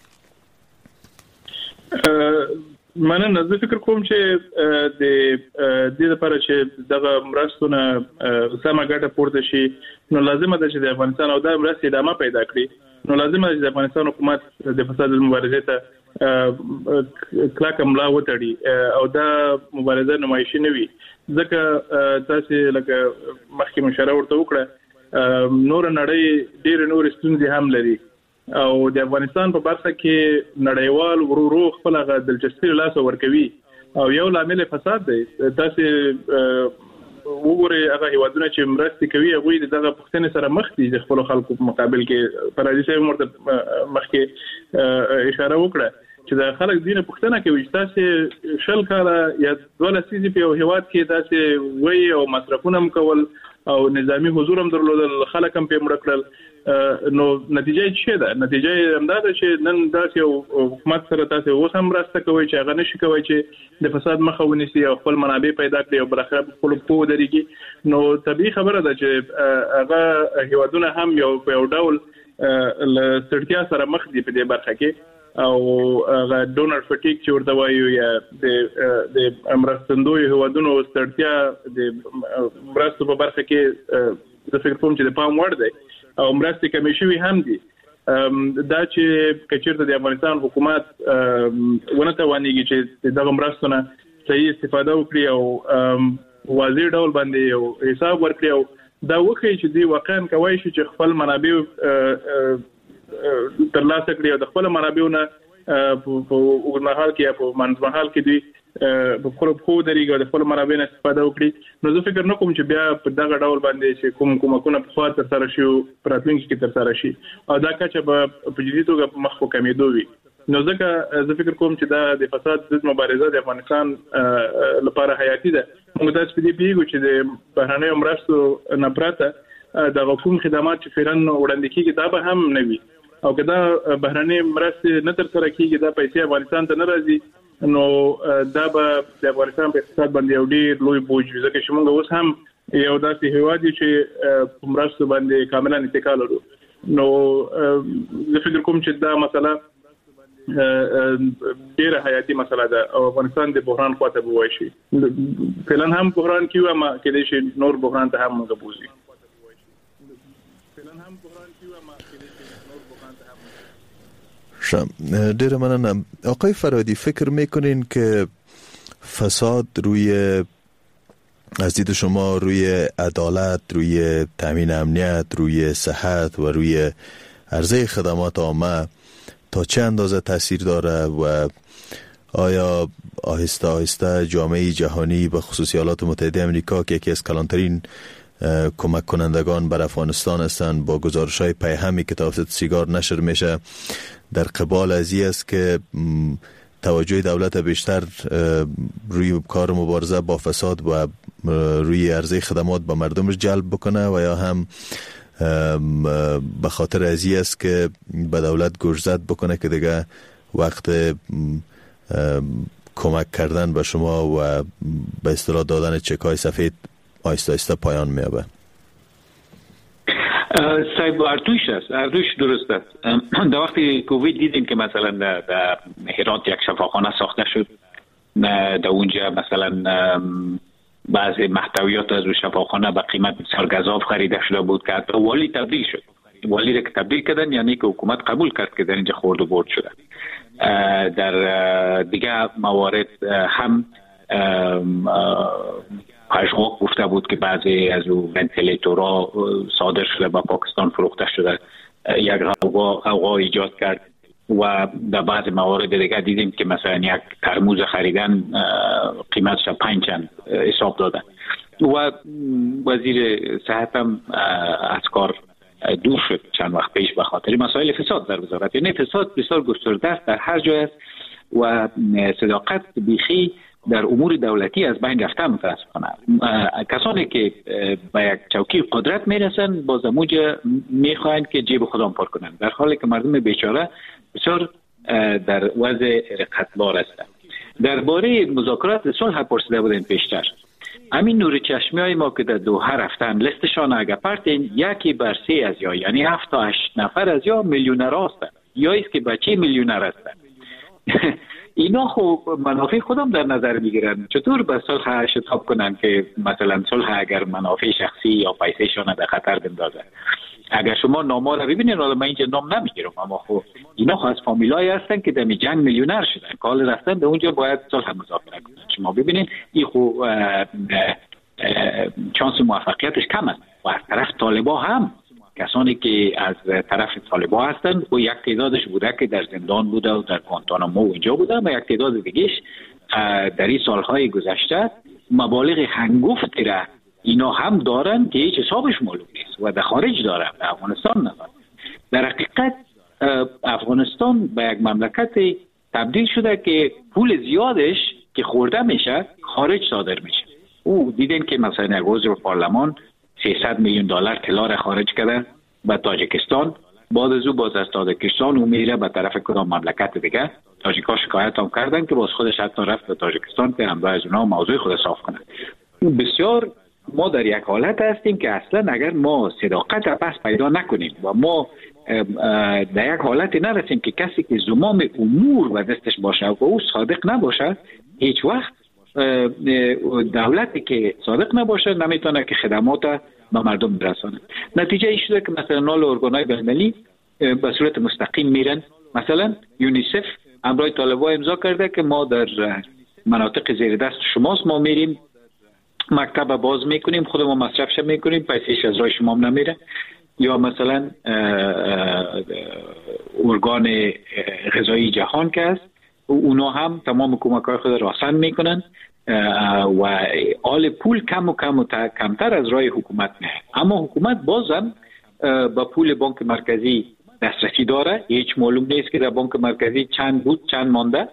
من نه فکر کوم چې د دې لپاره چې دغه مرستونه سمه ګټه پورته شي نو لازمه ده چې د افغانستان او د مرستې ادامه پیدا کړي نو لازمه ده چې د افغانستان حکومت د فساد مبارزې ته کلاک ملا وتړي او دا مبارزه نمایشي نه وي ځکه تاسو لکه مخکې مشوره ورته وکړه نور نړۍ ډېر نور ستونزې هم لري او د افغانستان په برخه کې نړیوال ورورو خپل غ دلچسپي لاس ورکوي او یو لامل فساد دی تاسو وګورئ هغه هیوادونه چې مرستې کوي هغه دغه پښتنې سره مخ دي د خپل خلکو په مقابل کې فرادي سره مرته مخکې اشاره وکړه چې د خلک دینه پښتنه کوي چې تاسو شل کاله یا دوه لسیزې په هیواد کې تاسو وایي او مصرفونه مکول او نظامی حضور هم درلودل خلک هم په مړ کړل نو نتیجه څه ده نتیجه همدا ده چې نن داسې یو حکومت سره تاسو اوس هم راسته کوي چې هغه نشي کوي چې د فساد مخه ونیسي او خپل منابع پیدا کړي او برخه خپل په درېږي نو طبيعي خبره ده چې هغه هیوادونه هم یو په یو ډول لسټیا سره مخ دي په دې برخه کې او هغه ډونر فټیک چې ورته وایو یا د د امرستندوی هیوادونو ستړتیا د مرستو په برخه کې د فکر کوم چې د پام وړ دی او مرستې کمیشوي هم دي دا چې کچیرته د افغانستان حکومت ونه توانېږي چې دغه مرستونه صحیح استفاده وکړي او واضح ډول باندې او حساب ورکړي او دا وکړي چې دی واقعا کوي چې خپل منابع ترلاسه کړي او د خپل منابعونه په اوږدمهال کې یا په منځمهال کې دی په خپل خو درېږي د خپل منابع نه استفاده وکړي نو زه فکر نه کوم چې بیا په دغه ډول باندې چې کوم کومکونه په خاطر تر سره شي پراتلونکي کې تر سره شي او دا کچه به په جدي توګه مخ په کمیدو وي نو ځکه زه فکر کوم چې دا د فساد ضد مبارزه د افغانستان لپاره حیاتي ده موږ تاسو په دې پیګو چې د بهرنیو مرستو نه پراته د حکومت خدمات چې فیرن وړاندې کیږي دا به هم نه وي او کدا بهرنی مرستې نه تر سره کیږي دا پیسې افغانستان ته نه راځي نو دا به د افغانستان په اقتصاد باندې یو ډېر لوی بوج وي ځکه چې موږ اوس هم یو داسې هیواد چې په مرستو باندې کاملا اتکا لرو نو زه فکر کوم چې دا مسله ډېره حیاتي مسله ده او افغانستان د بحران خواته به وایي شي فعلا هم بحران کې و ما کېدای شي نور بحران ته هم موږ بوزي ډیره مننه. آقای فرهادی فکر میکنین که فساد روی از دید شما روی عدالت، روی تامین امنیت، روی صحت و روی عرضه خدمات عامه تا چه اندازه تاثیر داره و آیا آهسته آهسته جامعه جهانی به خصوص ایالات متحده آمریکا که یکی از کلانترین کمک کنندگان بر افغانستان هستند با گزارش‌های پیهمی که توسط سیگار نشر میشه در قبال از این است که توجه دولت بیشتر روی کار مبارزه با فساد و روی عرضه خدمات به مردمش جلب بکنه و یا هم به خاطر از این است که به دولت گوش زد بکنه که دیگه وقت کمک کردن به شما و به اصطلاح دادن چکای سفید آیسته آیسته پایان میابه؟ صاحب اردوش است، اردوش درست است. در وقتی کووید دیدیم که مثلا در هرات یک شفاخانه ساخته شد، در اونجا مثلا بعضی محتویات از شفاخانه به قیمت بسیار گزاف خریده شده بود که حتی والی تبدیل شد. والی را که تبدیل کردن یعنی که حکومت قبول کرد که در اینجا خورد و برد شده. در دیگه موارد هم پژواک گفته بود که بعضی از او ونتیلیتورها صادر شده با پاکستان فروخته شده، یک غوغا غوغا ایجاد کرد. و در بعض موارد دیگه دیدیم که مثلا یک ترموز خریدن قیمتش پنج چند حساب دادن. و وزیر صحت هم از کار دور شد چند وقت پیش به خاطر مسائل فساد در وزارت. یعنی فساد بسیار گسترده است، در هر جای است و صداقت بیخی در امور دولتی از بین رفته. متاسفانه کسانی که به یک چوکی قدرت میرسن باز موجه میخواهند که جیب خودم پر کنند، در حالی که مردم بیچاره بسیار در وضع رقتبار هستند. درباره مذاکرات صلح پرسیده بودیم پیشتر. همین نور چشمی های ما که در دوحه رفتن لیستشان اگه پرتین یکی بر سه از یا یعنی هفت تا هشت نفر از یا میلیونر هستند یا است که بچه میلیونر هستند. اینا خب منافع خودم در نظر میگیرن. چطور به صلح شتاب کنن که مثلا صلح اگر منافع شخصی یا پیسه‌شان در خطر بندازه؟ اگر شما نام‌ها رو ببینید، حالا من اینجا نام نمیگیرم، اما خب اینا خاص فامیلایی هستن که در جنگ میلیونر شدن، کال رفتن به اونجا باید صلح مذاکره کنن. شما ببینید این خب چانس موفقیتش کم است. و از طرف طالبا هم کسانی که از طرف طالبا هستن و یک تعدادش بوده که در زندان بوده و در گوانتانامو اینجا بوده و یک تعداد دیگهش در این سالهای گذشته مبالغ هنگفتی را اینا هم دارن که هیچ حسابش معلوم نیست و در خارج دارن، در افغانستان ندارن. در حقیقت افغانستان به یک مملکت تبدیل شده که پول زیادش که خورده میشه خارج صادر میشه. او دیدین که مثلا یک عضو پارلمان سیصد میلیون دلار طلا را خارج کرده به تاجیکستان، بعد از او باز از تاجیکستان او میره به طرف کدام مملکت دیگه. تاجیکا شکایت هم کردن که باز خودش حتی رفت به تاجیکستان که هم از اونها موضوع خود صاف کنه. بسیار ما در یک حالت هستیم که اصلا اگر ما صداقت پس پیدا نکنیم و ما در یک حالت نرسیم که کسی که زمام امور و دستش باشه و او صادق نباشه، هیچ وقت دولتی که صادق نباشه نمیتونه که خدمات به مردم برسانه. نتیجه این شده که مثلا نال ارگانهای بین‌المللی به صورت مستقیم میرن. مثلا یونیسف امرای طالبا امضا کرده که ما در مناطق زیر دست شماست، ما میریم مکتب باز میکنیم، خودمون مصرفش میکنیم، پیسهش از رای شما هم نمیره. یا مثلا ارگان غذایی جهان که هست اونا هم تمام کمک‌های خود راسن میکنن و آل پول کم و کم و کمتر از رای حکومت نه. اما حکومت بازم با پول بانک مرکزی دسترسی داره. هیچ معلوم نیست که در بانک مرکزی چند بود چند مانده،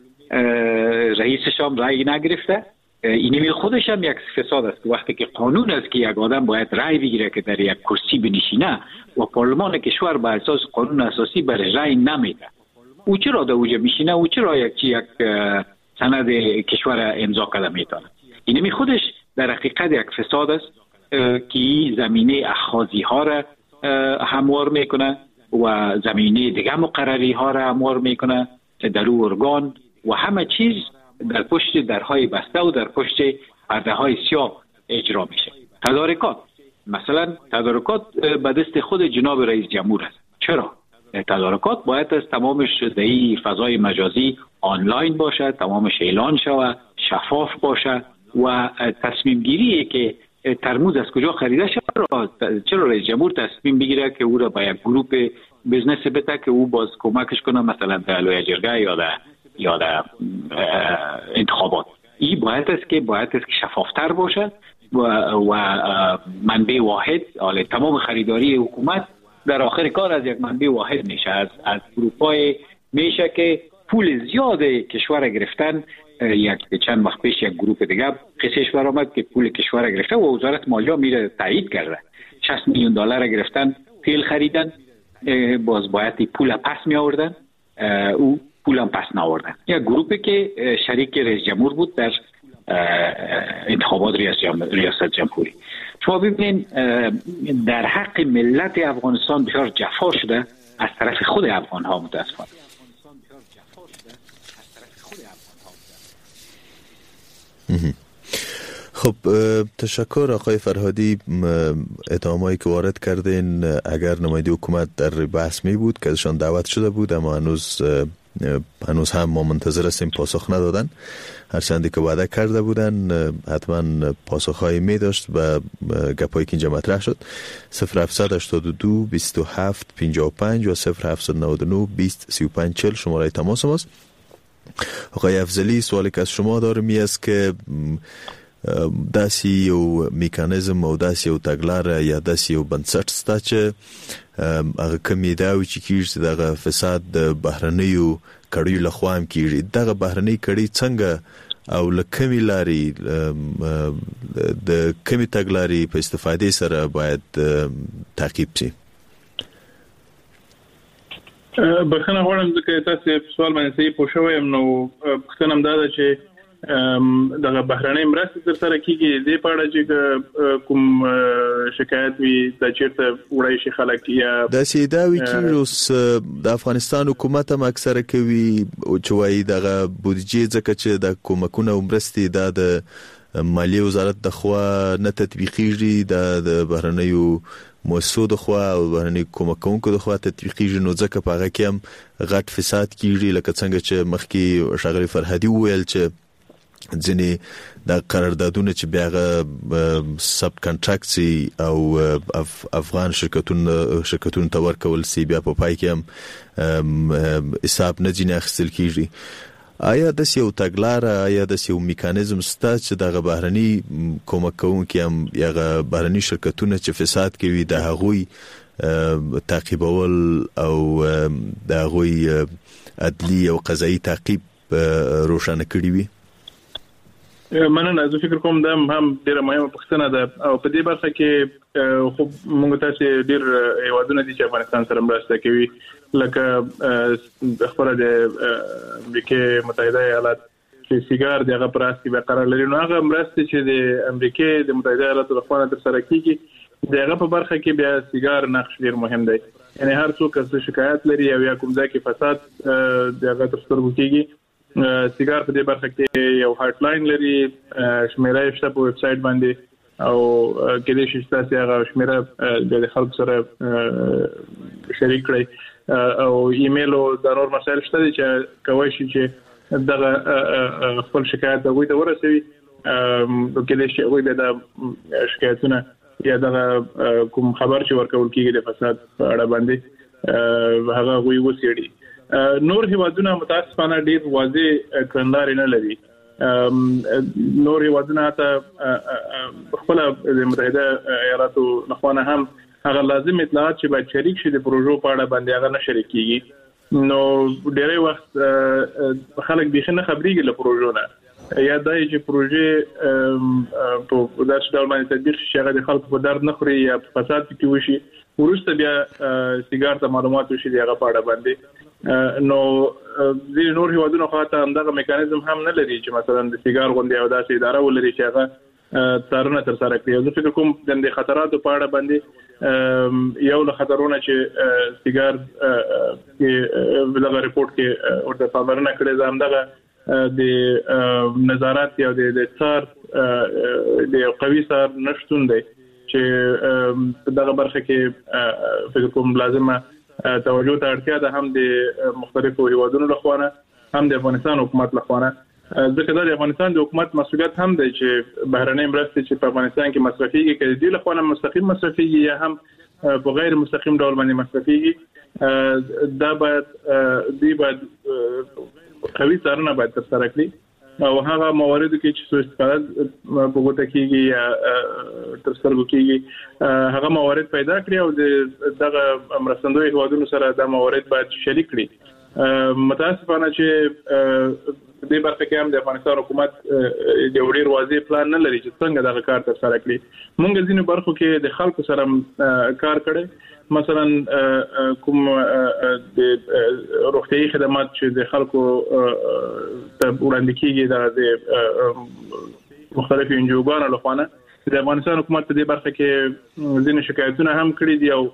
رئیسش هم رای نگرفته. اینمی خودش هم یک فساد است. وقتی که قانون است که یک آدم باید رای بگیره که در یک کرسی بنشینه و پارلمان کشور بر اساس قانون اساسی برای رای نمیده، او چرا در اوجه میشینه؟ او چرا یک یک سند کشور امضا کرده میتونه؟ اینمی خودش در حقیقت یک فساد است که زمینه اخاذی ها را هموار میکنه و زمینه دیگه مقرری ها را هموار میکنه در او ارگان و همه چیز در پشت درهای بسته و در پشت پرده های سیاه اجرا میشه. تدارکات مثلا تدارکات به دست خود جناب رئیس جمهور است. چرا؟ تدارکات باید از تمامش در این فضای مجازی آنلاین باشه، تمامش اعلان شود، شفاف باشه و تصمیم گیریه که ترموز از کجا خریده شده چرا رئیس جمهور تصمیم بگیره که او را به یک گروپ بزنس بده که او باز کمکش کنه مثلا در لوی جرگه یا در یا در انتخابات. این باید است که باید است که شفافتر باشه و, و منبع واحد. حالا تمام خریداری حکومت در آخر کار از یک منبع واحد میشه، از از گروپای میشه که پول زیاد کشور گرفتن. یک چند وقت پیش یک گروپ دیگه قصهش برآمد که پول کشور گرفته و وزارت مالیه میره تایید کرده شصت میلیون دلار گرفتن تیل خریدن، باز باید پول پس می آوردن، او پولم پس نآوردن. یک گروپی که شریک رئیس جمهور بود در انتخابات ریاست جمهوری. شما ببینید در حق ملت افغانستان بسیار جفا شده از طرف خود افغان ها متاسفانه. خب تشکر آقای فرهادی. اتهامایی که وارد کردین اگر نماینده حکومت در بحث می بود که ازشان دعوت شده بود اما هنوز هنوز هم ما منتظر هستیم، پاسخ ندادن. هرچندی که وعده کرده بودن حتما پاسخهایی می داشت و گپایی که اینجا مطرح شد. صفر هفت هشت دو بیست و هفت پنجاه و پنج و صفر هفت نه نه بیست سی و پنج چهل شماره تماس ماست. آقای افضلی، سوالی که از شما دارم می است که داسی یو میکانیزم او داسی یو تګلاره یا داسی یو بنسټ ستا چې هغه کمی داوي چې کیږي دغه فساد د بهرنیو کړیو لخوا هم کیږي. دغه بهرنی کړی څنګه او لکمی لاري د کمی تګلاري په استفادې سره باید تعقیب شي؟ بخښنه غواړم ځکه تاسو سوال باندې صحیح پوه شوم. نو بخښنه هم دا ده چې دغه بهرنۍ مرستې تر سره کیږي د پاړه چې کوم شکایت وي د چیرته وړای شي خلک یا د سیداوی چې اوس د افغانستان حکومت هم اکثره کوي او چې وايي دغه بودیجه ځکه چې د کومکونه مرستې د مالیه وزارت د خوا نه تطبیقیږي، د بهرنیو مؤسسو د خوا او بهرنی کومکونکو د خوا تطبیقیږي، نو ځکه په هغه کې هم غټ فساد کیږي. لکه څنګه چې مخکې شاغلی فرهادي وویل چې ځینې د قراردادونه چې بیا سب کنټراکټ او افغان شرکتونو شرکتونو ته ورکول سي، بیا په پای کې هم حساب نه ځینې اخیستل کیږي. آیا د یو تګلاره آیا د یو میکانیزم ستا چې د بهرني کومک کوونکي هم یا بهرني شرکتونه چې فساد کوي د هغوی تعقیبول او د هغوی عدلی او قضایي تعقیب روښانه کړی وي؟ مننه. زه فکر کوم دا هم ډیره مهمه پوښتنه ده او په دې برخه کې خو موږ تاسو ډیر هیوادونه دي چې افغانستان سره مرسته کوي، لکه خبره د امریکا متحده ایالات چې سیګار دغه پراس کې به قرار لري. نو هغه مرسته چې د امریکا د متحده ایالاتو لخوا تر سره کیږي دغه په برخه کې بیا سیګار نقش ډیر مهم دی. یعنی هر څوک چې شکایت لري او یا کوم ځای کې فساد دغه تر سترګو کیږي، سیګار په دې برخه کې یو هاټ لاین لري، شمیره یې شته په ویب سایټ باندې او کې دې شي تاسو هغه شمیره د خلکو سره شریک کړئ او ایمیل او د نور مسایل شته چې کوي شي چې دغه خپل شکایت هغوی ته ورسوي. کې دې شي هغوی به د شکایتونه یا دغه کوم خبر چې ورکول کیږي د فساد په اړه باندې هغه هغوی وڅېړي. نور هیوادونه متاسفانه ډیر واضح کړنلارې نه لري. نور هیوادونه ته خپل د متحده ایالاتو لخوا هم هغه لازم اطلاعات چې باید شریک شي د پروژو په اړه باندې هغه نه شریک کیږي. نو ډیری وخت خلک به نه خبريږي له پروژو نه، یا دای چې پروژې په داسې ډول باندې تدبیر شي هغه د خلکو په درد نه خوري یا فساد کې وشي، ورسته بیا سیګار ته معلومات وشي دغه په اړه باندې. نو ځینې نور هیوادونه خو ته همدغه میکانیزم هم نه لري چې مثلا د سیګار غونډې او داسې اداره ولري چې هغه څارنه تر سره کړي. زه فکر کوم د خطراتو په اړه باندې یو له خطرونو چې سیګار کې دغه ریپورت کې ورته پاملرنه کړې ده همدغه د نظارت یا د څار د قوي څار نشټون دی چې دغه برخه کې فکر کوم لازمه توجه ته اړتیا ده، هم د مختلفو هیوادونو لخوا نه هم د افغانستان حکومت لخوا نه. ځکه دا د افغانستان د حکومت مسؤلیت هم دی چې بهرنۍ مرستې چې په افغانستان کې مصرفيږي کې د دې لخوا نه مستقیم مصرفيږي یا هم په غیر مستقیم ډول باندې مصرفيږي. دا باید دی باید قوي څارنه باید تر سره کړي او هغه موارد کې چې څه استفاده په ګوته کېږي یا تر سترګو کېږي هغه موارد پیدا کړي او د دغه مرستندوی هیوادونو سره دا موارد باید شریک کړي. متاسفانه چې د برخه کې هم د افغانستان حکومت د ډیر واضح پلان نه لري چې څنګه دغه کار تر سره کړي. موږ ځینې برخو کې د خلکو سره کار کړی، مثلا کوم د روغتيایي خدمات چې د خلکو ته وړاندې کیږي د مختلفو انجوګانو لخوا نه د افغانستان حکومت په دې برخه کې ځینې شکایتونه هم کړي دي او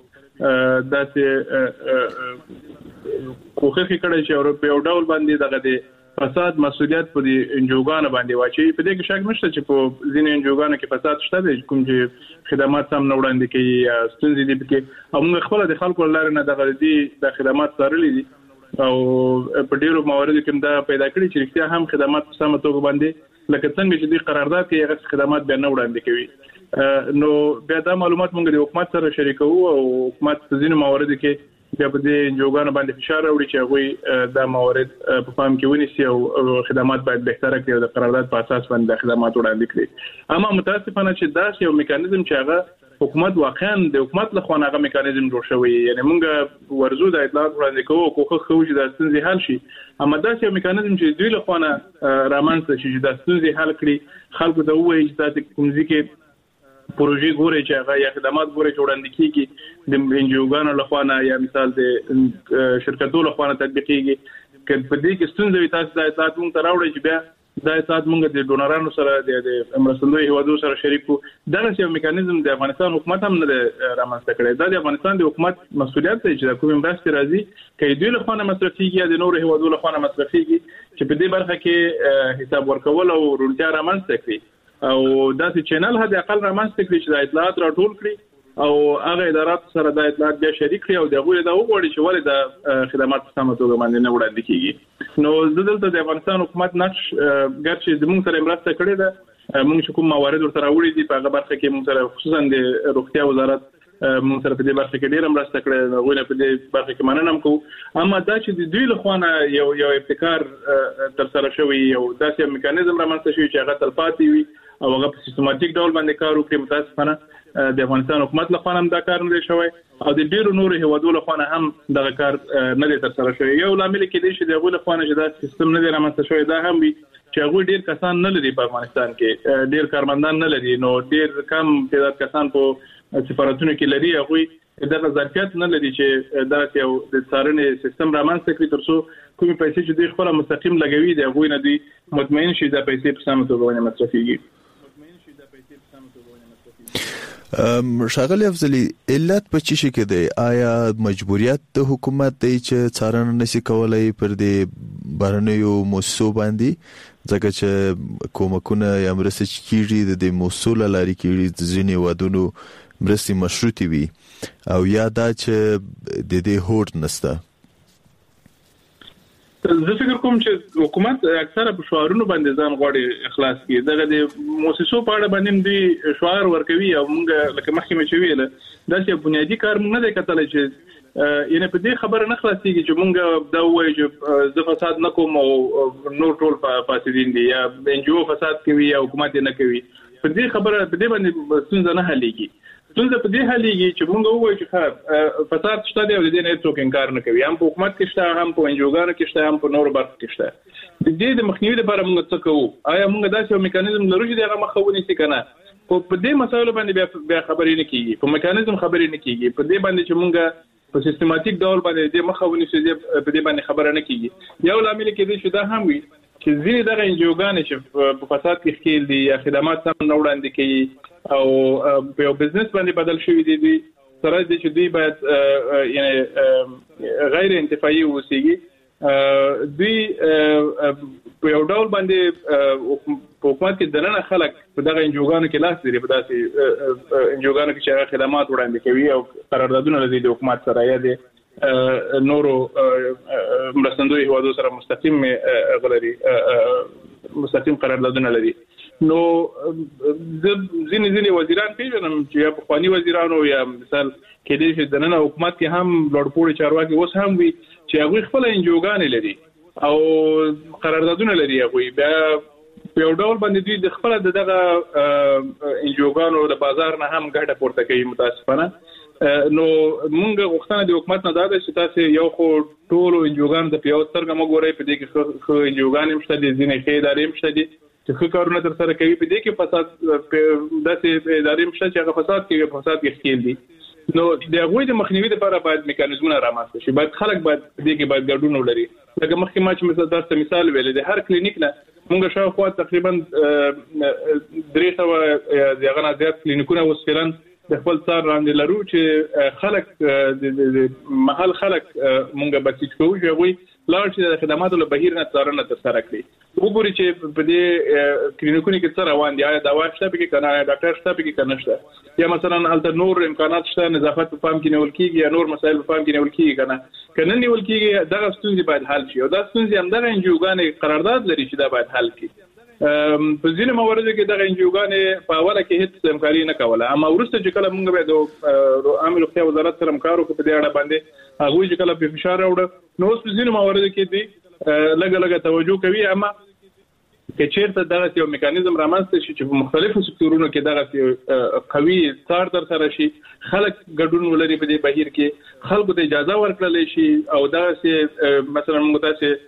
داسې کوښښ کړی چې په یو ډول باندې دغه د فساد مسؤلیت په دې انجوګانو باندې واچي. په دې کې شک نشته چې په ځینې انجوګانو کې فساد شته دي کوم چې خدمات هم نه وړاندې کوي یا ستونزې دي پکې او موږ خپل د خلکو لپاره نه دغه دي د خدمات سارلې دي او په ډیرو مواردو کې دا پیدا کړی چې رښتیا هم خدمات په سمه توګه باندې لکه څنګه چې د قرارداد کې هغه خدمات بیا نه وړاندې کوي نو بیا دا معلومات موږ د حکومت سره شریکو او حکومت په ځینو مواردو کې بیا په دې انجوګانو باندې فشار راوړي چې هغوی دا موارد په پام کې ونیسي او خدمات باید بهتره کړي او د قرارداد په اساس باندې خدمات وړاندې کړي. اما متاسفانه چې دا یو میکانیزم چې هغه حکومت واقعا د حکومت له خوا هغه میکانیزم جوړ شوی یعنی موږ ورزو د اطلاعات وړاندې کوو کوخه خو چې د ستونزې حل شي اما دا یو میکانیزم چې دوی له خوا رامنځته شي چې د ستونزې حل کړي خلکو ته وایي چې تاسو کوم ځکه پروژې ګوري چې هغه یا خدمات ګوري چې وړاندې کیږي د انجوګانو لخوا نه یا مثال د شرکتونو لخوا نه تطبیق کیږي چې په دې کې ستونزې وي تاسو د اطلاعات مونږ ته راوړئ چې بیا د اطلاعات مونږ د ډونرانو سره د مرستندوی هیوادو سره شریکو دا یو میکانیزم د افغانستان حکومت هم نه رامنځته کړی دا د افغانستان د حکومت مسؤلیت دی چې د کوم مرستې راځي چې دوی لخوا نه مصرفيږي یا د نورو هیوادو لخوا نه مصرفيږي چې په دې برخه کې حساب ورکول او روڼتیا رامنځته کړي او داسې چینل هدا اقل رامنځته کړي چې د اطلاعات راټول کړي او هغه ادارات سره د اطلاعات بیا شریک کړي او دغه دا وګوري چې ولې د خدمات په سمه توګه باندې نه وړاندې کیږي نو دلته د افغانستان حکومت نقش ګرځي زموږ سره مرسته کړې ده موږ کوم موارد ورته راوړي دي په هغه برخه کې موږ سره خصوصا د روغتیا وزارت موږ سره په دې برخه کې ډیر مرسته کړې غوښنه په دې برخه کې مننه کوم اما دا چې د دوی له خوانه یو یو ابتکار تر سره شوی یو داسې میکانیزم رامنځته شوی چې هغه تلپاتې وي او هغه په سیستماتیک ډول باندې کار وکړي متاسفانه د افغانستان حکومت له خوانه هم دا کار نه شوی او د ډیرو نورو هیوادو له خوانه هم دا کار نه دی تر سره شوی یو لامل کې دی چې دغه له خوانه چې دا سیستم نه دی رامنځته شوی دا هم وي چې هغه ډیر کسان نه لري په افغانستان کې ډیر کارمندان نه لري نو ډیر کم تعداد کسان په سفارتونو کې لري هغه دغه ظرفیت نه لري چې دا یو د څارنې سیستم رامنځته کړي ترڅو کومې پیسې چې دوی خپل مستقیم لګوي دی هغه نه دی مطمئن شي دا پیسې په سمه توګه باندې مصرفيږي. ښاغلی افضلي علت په چی شي کې دی آیا مجبوریت د حکومت دی چې څارنه نشي کولای پر دې بهرنیو موسسو باندې ځکه چې کومکونه یا مرستې چې کیږي د موسسو لاري کیږي د ځینې ودونو مرستې مشروطي وي او یا دا چې د دې هوډ نشته زه فکر کوم چې حکومت اکثره په شعارونو باندې ځان غواړي اخلاص کړي دغه د موسسو په اړه باندې دی شعار ورکوي او موږ لکه مخکې مې ویل دا چې بنیادی کار موږ نه دی کتلای چې یعنی په دې خبره نه خلاصيږي چې موږ دا وایو چې زه فساد نه کوم او نور ټول فاسدین دي یا انجو فساد کوي یا حکومت نه کوي په دې خبره په دې باندې څنګه نه حلېږي څنګه په دې حلېږي چې موږ وایو چې فساد شته دی او د دې نه څوک انکار نه کوي هم په حکومت کې شته هم په انجوګانو کې شته هم په نورو برخو کې شته د دې د مخنیوي لپاره موږ څه کوو آیا موږ داسې یو میکانیزم لرو چې دغه مخاوني سي کنه په دې مسایلو باندې بیا خبرې نه کیږي په میکانیزم خبرې نه کیږي په دې باندې چې موږ په سیستماتیک ډول باندې د مخاوني سي په دې باندې خبره نه کیږي یو لامل کې دی چې دا هم وي چې ځینې دغه انجوګانې چې په فساد کې ښکیل دي یا خدمات هم نه وړاندې کوي او په یو بزنس باندې بدل شوی دی دوی سره د چې دوی باید یعنی غیر انتفاعي اوسېږي دوی په یو ډول باندې په حکومت کې دننه خلک په دغه انجوګانو کې لاس لري په داسې انجوګانو کې چې خدمات وړاندې کوي او قراردادونه لري د حکومت سره یا د نورو مرستندوی هیوادو سره مستقیم غلري مستقیم قراردادونه لري نو ځینې ځینې وزیران پیژنم چې یا پخواني وزیرانو یا مثال کې دي چې د نن حکومت کې هم لوړپوړي چارواکي اوس هم وي چې هغه خپل انجوګانې لري او قراردادونه لري هغه بیا په یو ډول باندې دوی د خپل دغه انجوګانو د بازار نه هم ګټه پورته کوي متاسفانه نو موږ غوښتنه د حکومت نه دا ده چې تاسو یو خو ټول انجوګان د پیاو سترګه مګورئ په دې کې خو انجوګان مشته دي ځینې ښې ادارې مشته دي چې ښه کارونه تر سره کوي په دې کې فساد داسې ادارې مشته چې هغه فساد کوي فساد کې ښکیل دي نو د هغوی د مخنیوي لپاره باید میکانیزمونه رامنځته شي باید خلک باید دې کې باید ګډون ولري لکه مخکې ما چې مثلا تاسو مثال ویل د هر کلینیک نه موږ شاوخوا تقریبا درې سوه دغه نه زیات کلینیکونه اوس فعلا د خپل څار وړاندې لرو چې خلک د محل خلک مونږ بچی کوو چې وي لاړ چې د خدماتو له بهیر نه څارنه ترسره کړي وګوري چې په دې کلینیکونو کې څه روان دي آیا دوا شته پکې کنه آیا ډاکټر شته پکې کنه شته یا مثلا الته نور امکانات شته نظافت په پام کې نیول کیږي یا نور مسایل په پام کې نیول کیږي کنه کنه نیول کیږي دغه ستونزې باید حل شي او دا ستونزې هم دغه انجیوګانې قرارداد لري چې دا باید حل کړي په ځینې مواردو کې دغه انجیوګانې په اوله کې هیڅ همکاري نه کوله اما وروسته چې کله موږ به د عامه روغتیا وزارت سره همکار وکړو په دې اړه باندې هغه چې کله په فشار راوړ نو اوس په ځینې مواردو کې دي لږ لږ توجه کوي اما چې چیرته دغه یو میکانیزم رامنځته شي چې په مختلفو سکتورونو کې دغه قوي څار تر سره شي خلک ګډون ولري په دې بهیر کې خلکو ته اجازه ورکړل شي او دغه مثلا موږ تاسو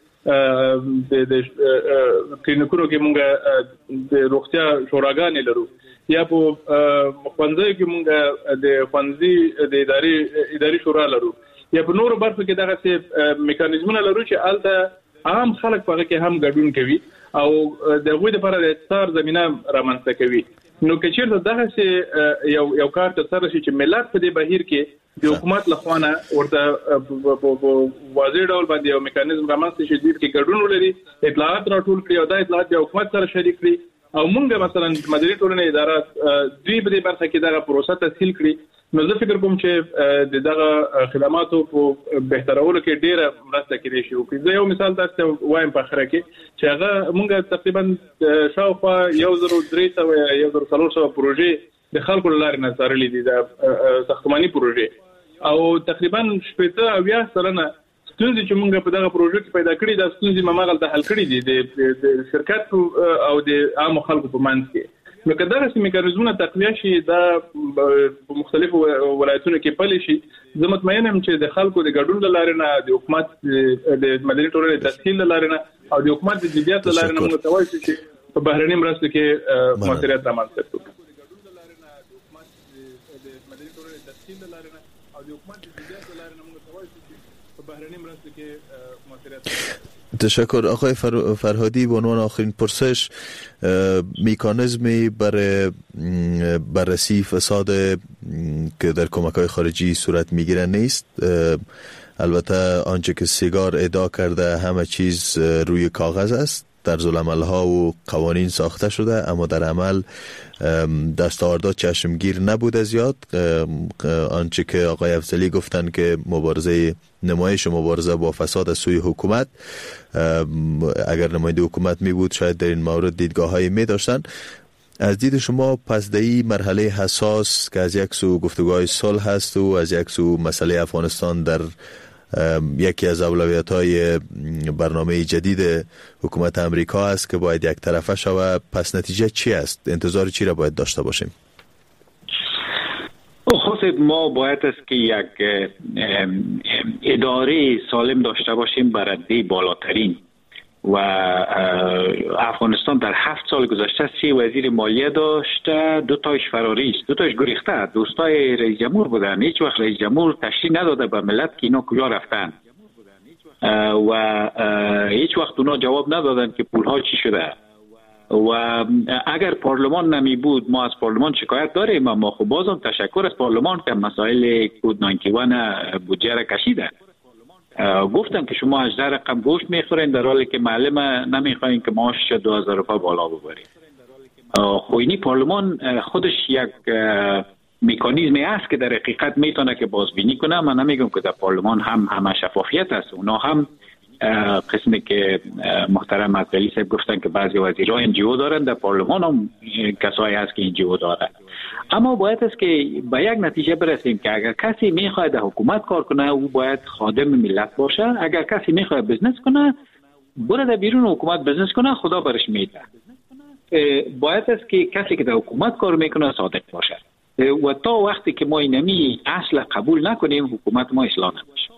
د د کلینیکونو کې مونږه د روغتیا شوراګانې لرو یا په خوندزي کې مونږه د خوندزي د اداري اداري شورا لرو یا په نورو برخو کې دغه څه میکانیزمونه لرو چې الته عام خلک په هغه کې هم ګډون کوي او د غوې لپاره د څار زمينه رامنځته کوي نو که چیرته دغه څه یو یو کار تر سره شي چې ملت په دې بهیر کې د حکومت لخوانه ورته په واضح ډول باندې یو میکانیزم رامنځته شي چې ګډون ولري اطلاعات راټول کړي او دا اطلاعات د حکومت سره شریک کړي او موږ مثلا مدني ټولنې اداره دوی په دې برخه کې دغه پروسه تسهیل کړي نو زه فکر کوم چې د دغه خدماتو په بهترولو کې ډیره مرسته کړي شي او زه یو مثال تاسو وایم په اخر کې چې هغه موږ تقریبا شاوخوا یو زر درې سوه یو زر څلور سوه پروژې د خلکو لپاره نه څارلې دي د ساختماني پروژې او تقریبا شپږ اویا سلنه ستونزې چې موږ په دغه پروژه کې پیدا کړې د ستونزې مماغل ته حل کړې دي د شرکت او د عام خلکو په منځ کې نو کله چې میکانیزمونه تقویه شي دا په مختلفو ولایتونو کې پلي شي زه مطمئن یم چې د خلکو د ګډون لارې نه د حکومت د مدني ټولنې تسهیل لارې نه او د حکومت د جديات لارې نه موږ توای شي چې په بهرني مرستو کې موثریت رامنځته کړو تشکر آقای فرهادی. به عنوان آخرین پرسش میکانیزمی برای بررسی فساد که در کمک‌های خارجی صورت میگیره نیست. البته آنچه که سیگار ادعا کرده همه چیز روی کاغذ است، در ها و قوانین ساخته شده، اما در عمل دستاوردها چشمگیر نبوده زیاد. آنچه که آقای افضلی گفتن که مبارزه نمایش و مبارزه با فساد از سوی حکومت، اگر نماینده حکومت می بود شاید در این مورد دیدگاه هایی می داشتن. از دید شما پس در این مرحله حساس که از یک سو گفتگوهای صلح هست و از یک سو مسئله افغانستان در یکی از اولویت‌های برنامه جدید حکومت امریکا است که باید یک طرفه شود، پس نتیجه چی است؟ انتظار چی را باید داشته باشیم؟ خود ما باید است که یک اداره سالم داشته باشیم بر رده بالاترین و افغانستان در هفت سال گذشته سی وزیر مالیه داشته، دو تایش فراری است، دو تایش گریخته، دوستای رئیس جمهور بودن. هیچ وقت رئیس جمهور تشریح نداده به ملت که اینا کجا رفتن و هیچ وقت اونا جواب ندادن که پولها چی شده. و اگر پارلمان نمی بود، ما از پارلمان شکایت داریم، اما خب بازم تشکر از پارلمان که مسائل کود نود و یک بودجه را کشیده. گفتن که شما هجده رقم گوشت میخورین در حالی که معلم نمیخواین که معاشش دو هزار روپیه بالا ببرین. خوینی پارلمان خودش یک مکانیزمی است که در حقیقت میتونه که بازبینی کنه. من نمیگم که در پارلمان هم همه شفافیت است، اونا هم قسمی که محترم افضلی صاحب گفتن که بعضی وزیرها ان جی او دارن، در پارلمان هم کسایی هست که ان جی او داره. اما باید است که به یک نتیجه برسیم که اگر کسی میخواد در حکومت کار کنه او باید خادم ملت باشه، اگر کسی میخواد بزنس کنه بره در بیرون حکومت بزنس کنه، خدا برش میده. باید است که کسی که در حکومت کار میکنه صادق باشه و تا وقتی که ما اینمی اصل قبول نکنیم حکومت ما اصلاح نمیشه.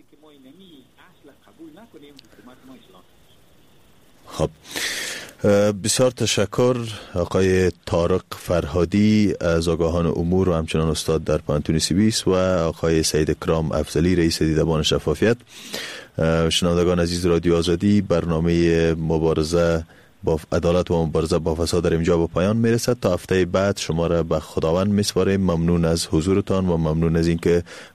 خب بسیار تشکر آقای طارق فرهادی از آگاهان امور و همچنان استاد در پانتون سیبیس و آقای سعید اکرام افضلی رئیس دیدبان شفافیت. شنوندگان عزیز رادیو آزادی، برنامه مبارزه با عدالت و مبارزه با فساد در اینجا به پایان میرسد. تا هفته بعد شما را به خداوند میسپاریم. ممنون از حضورتان و ممنون از اینکه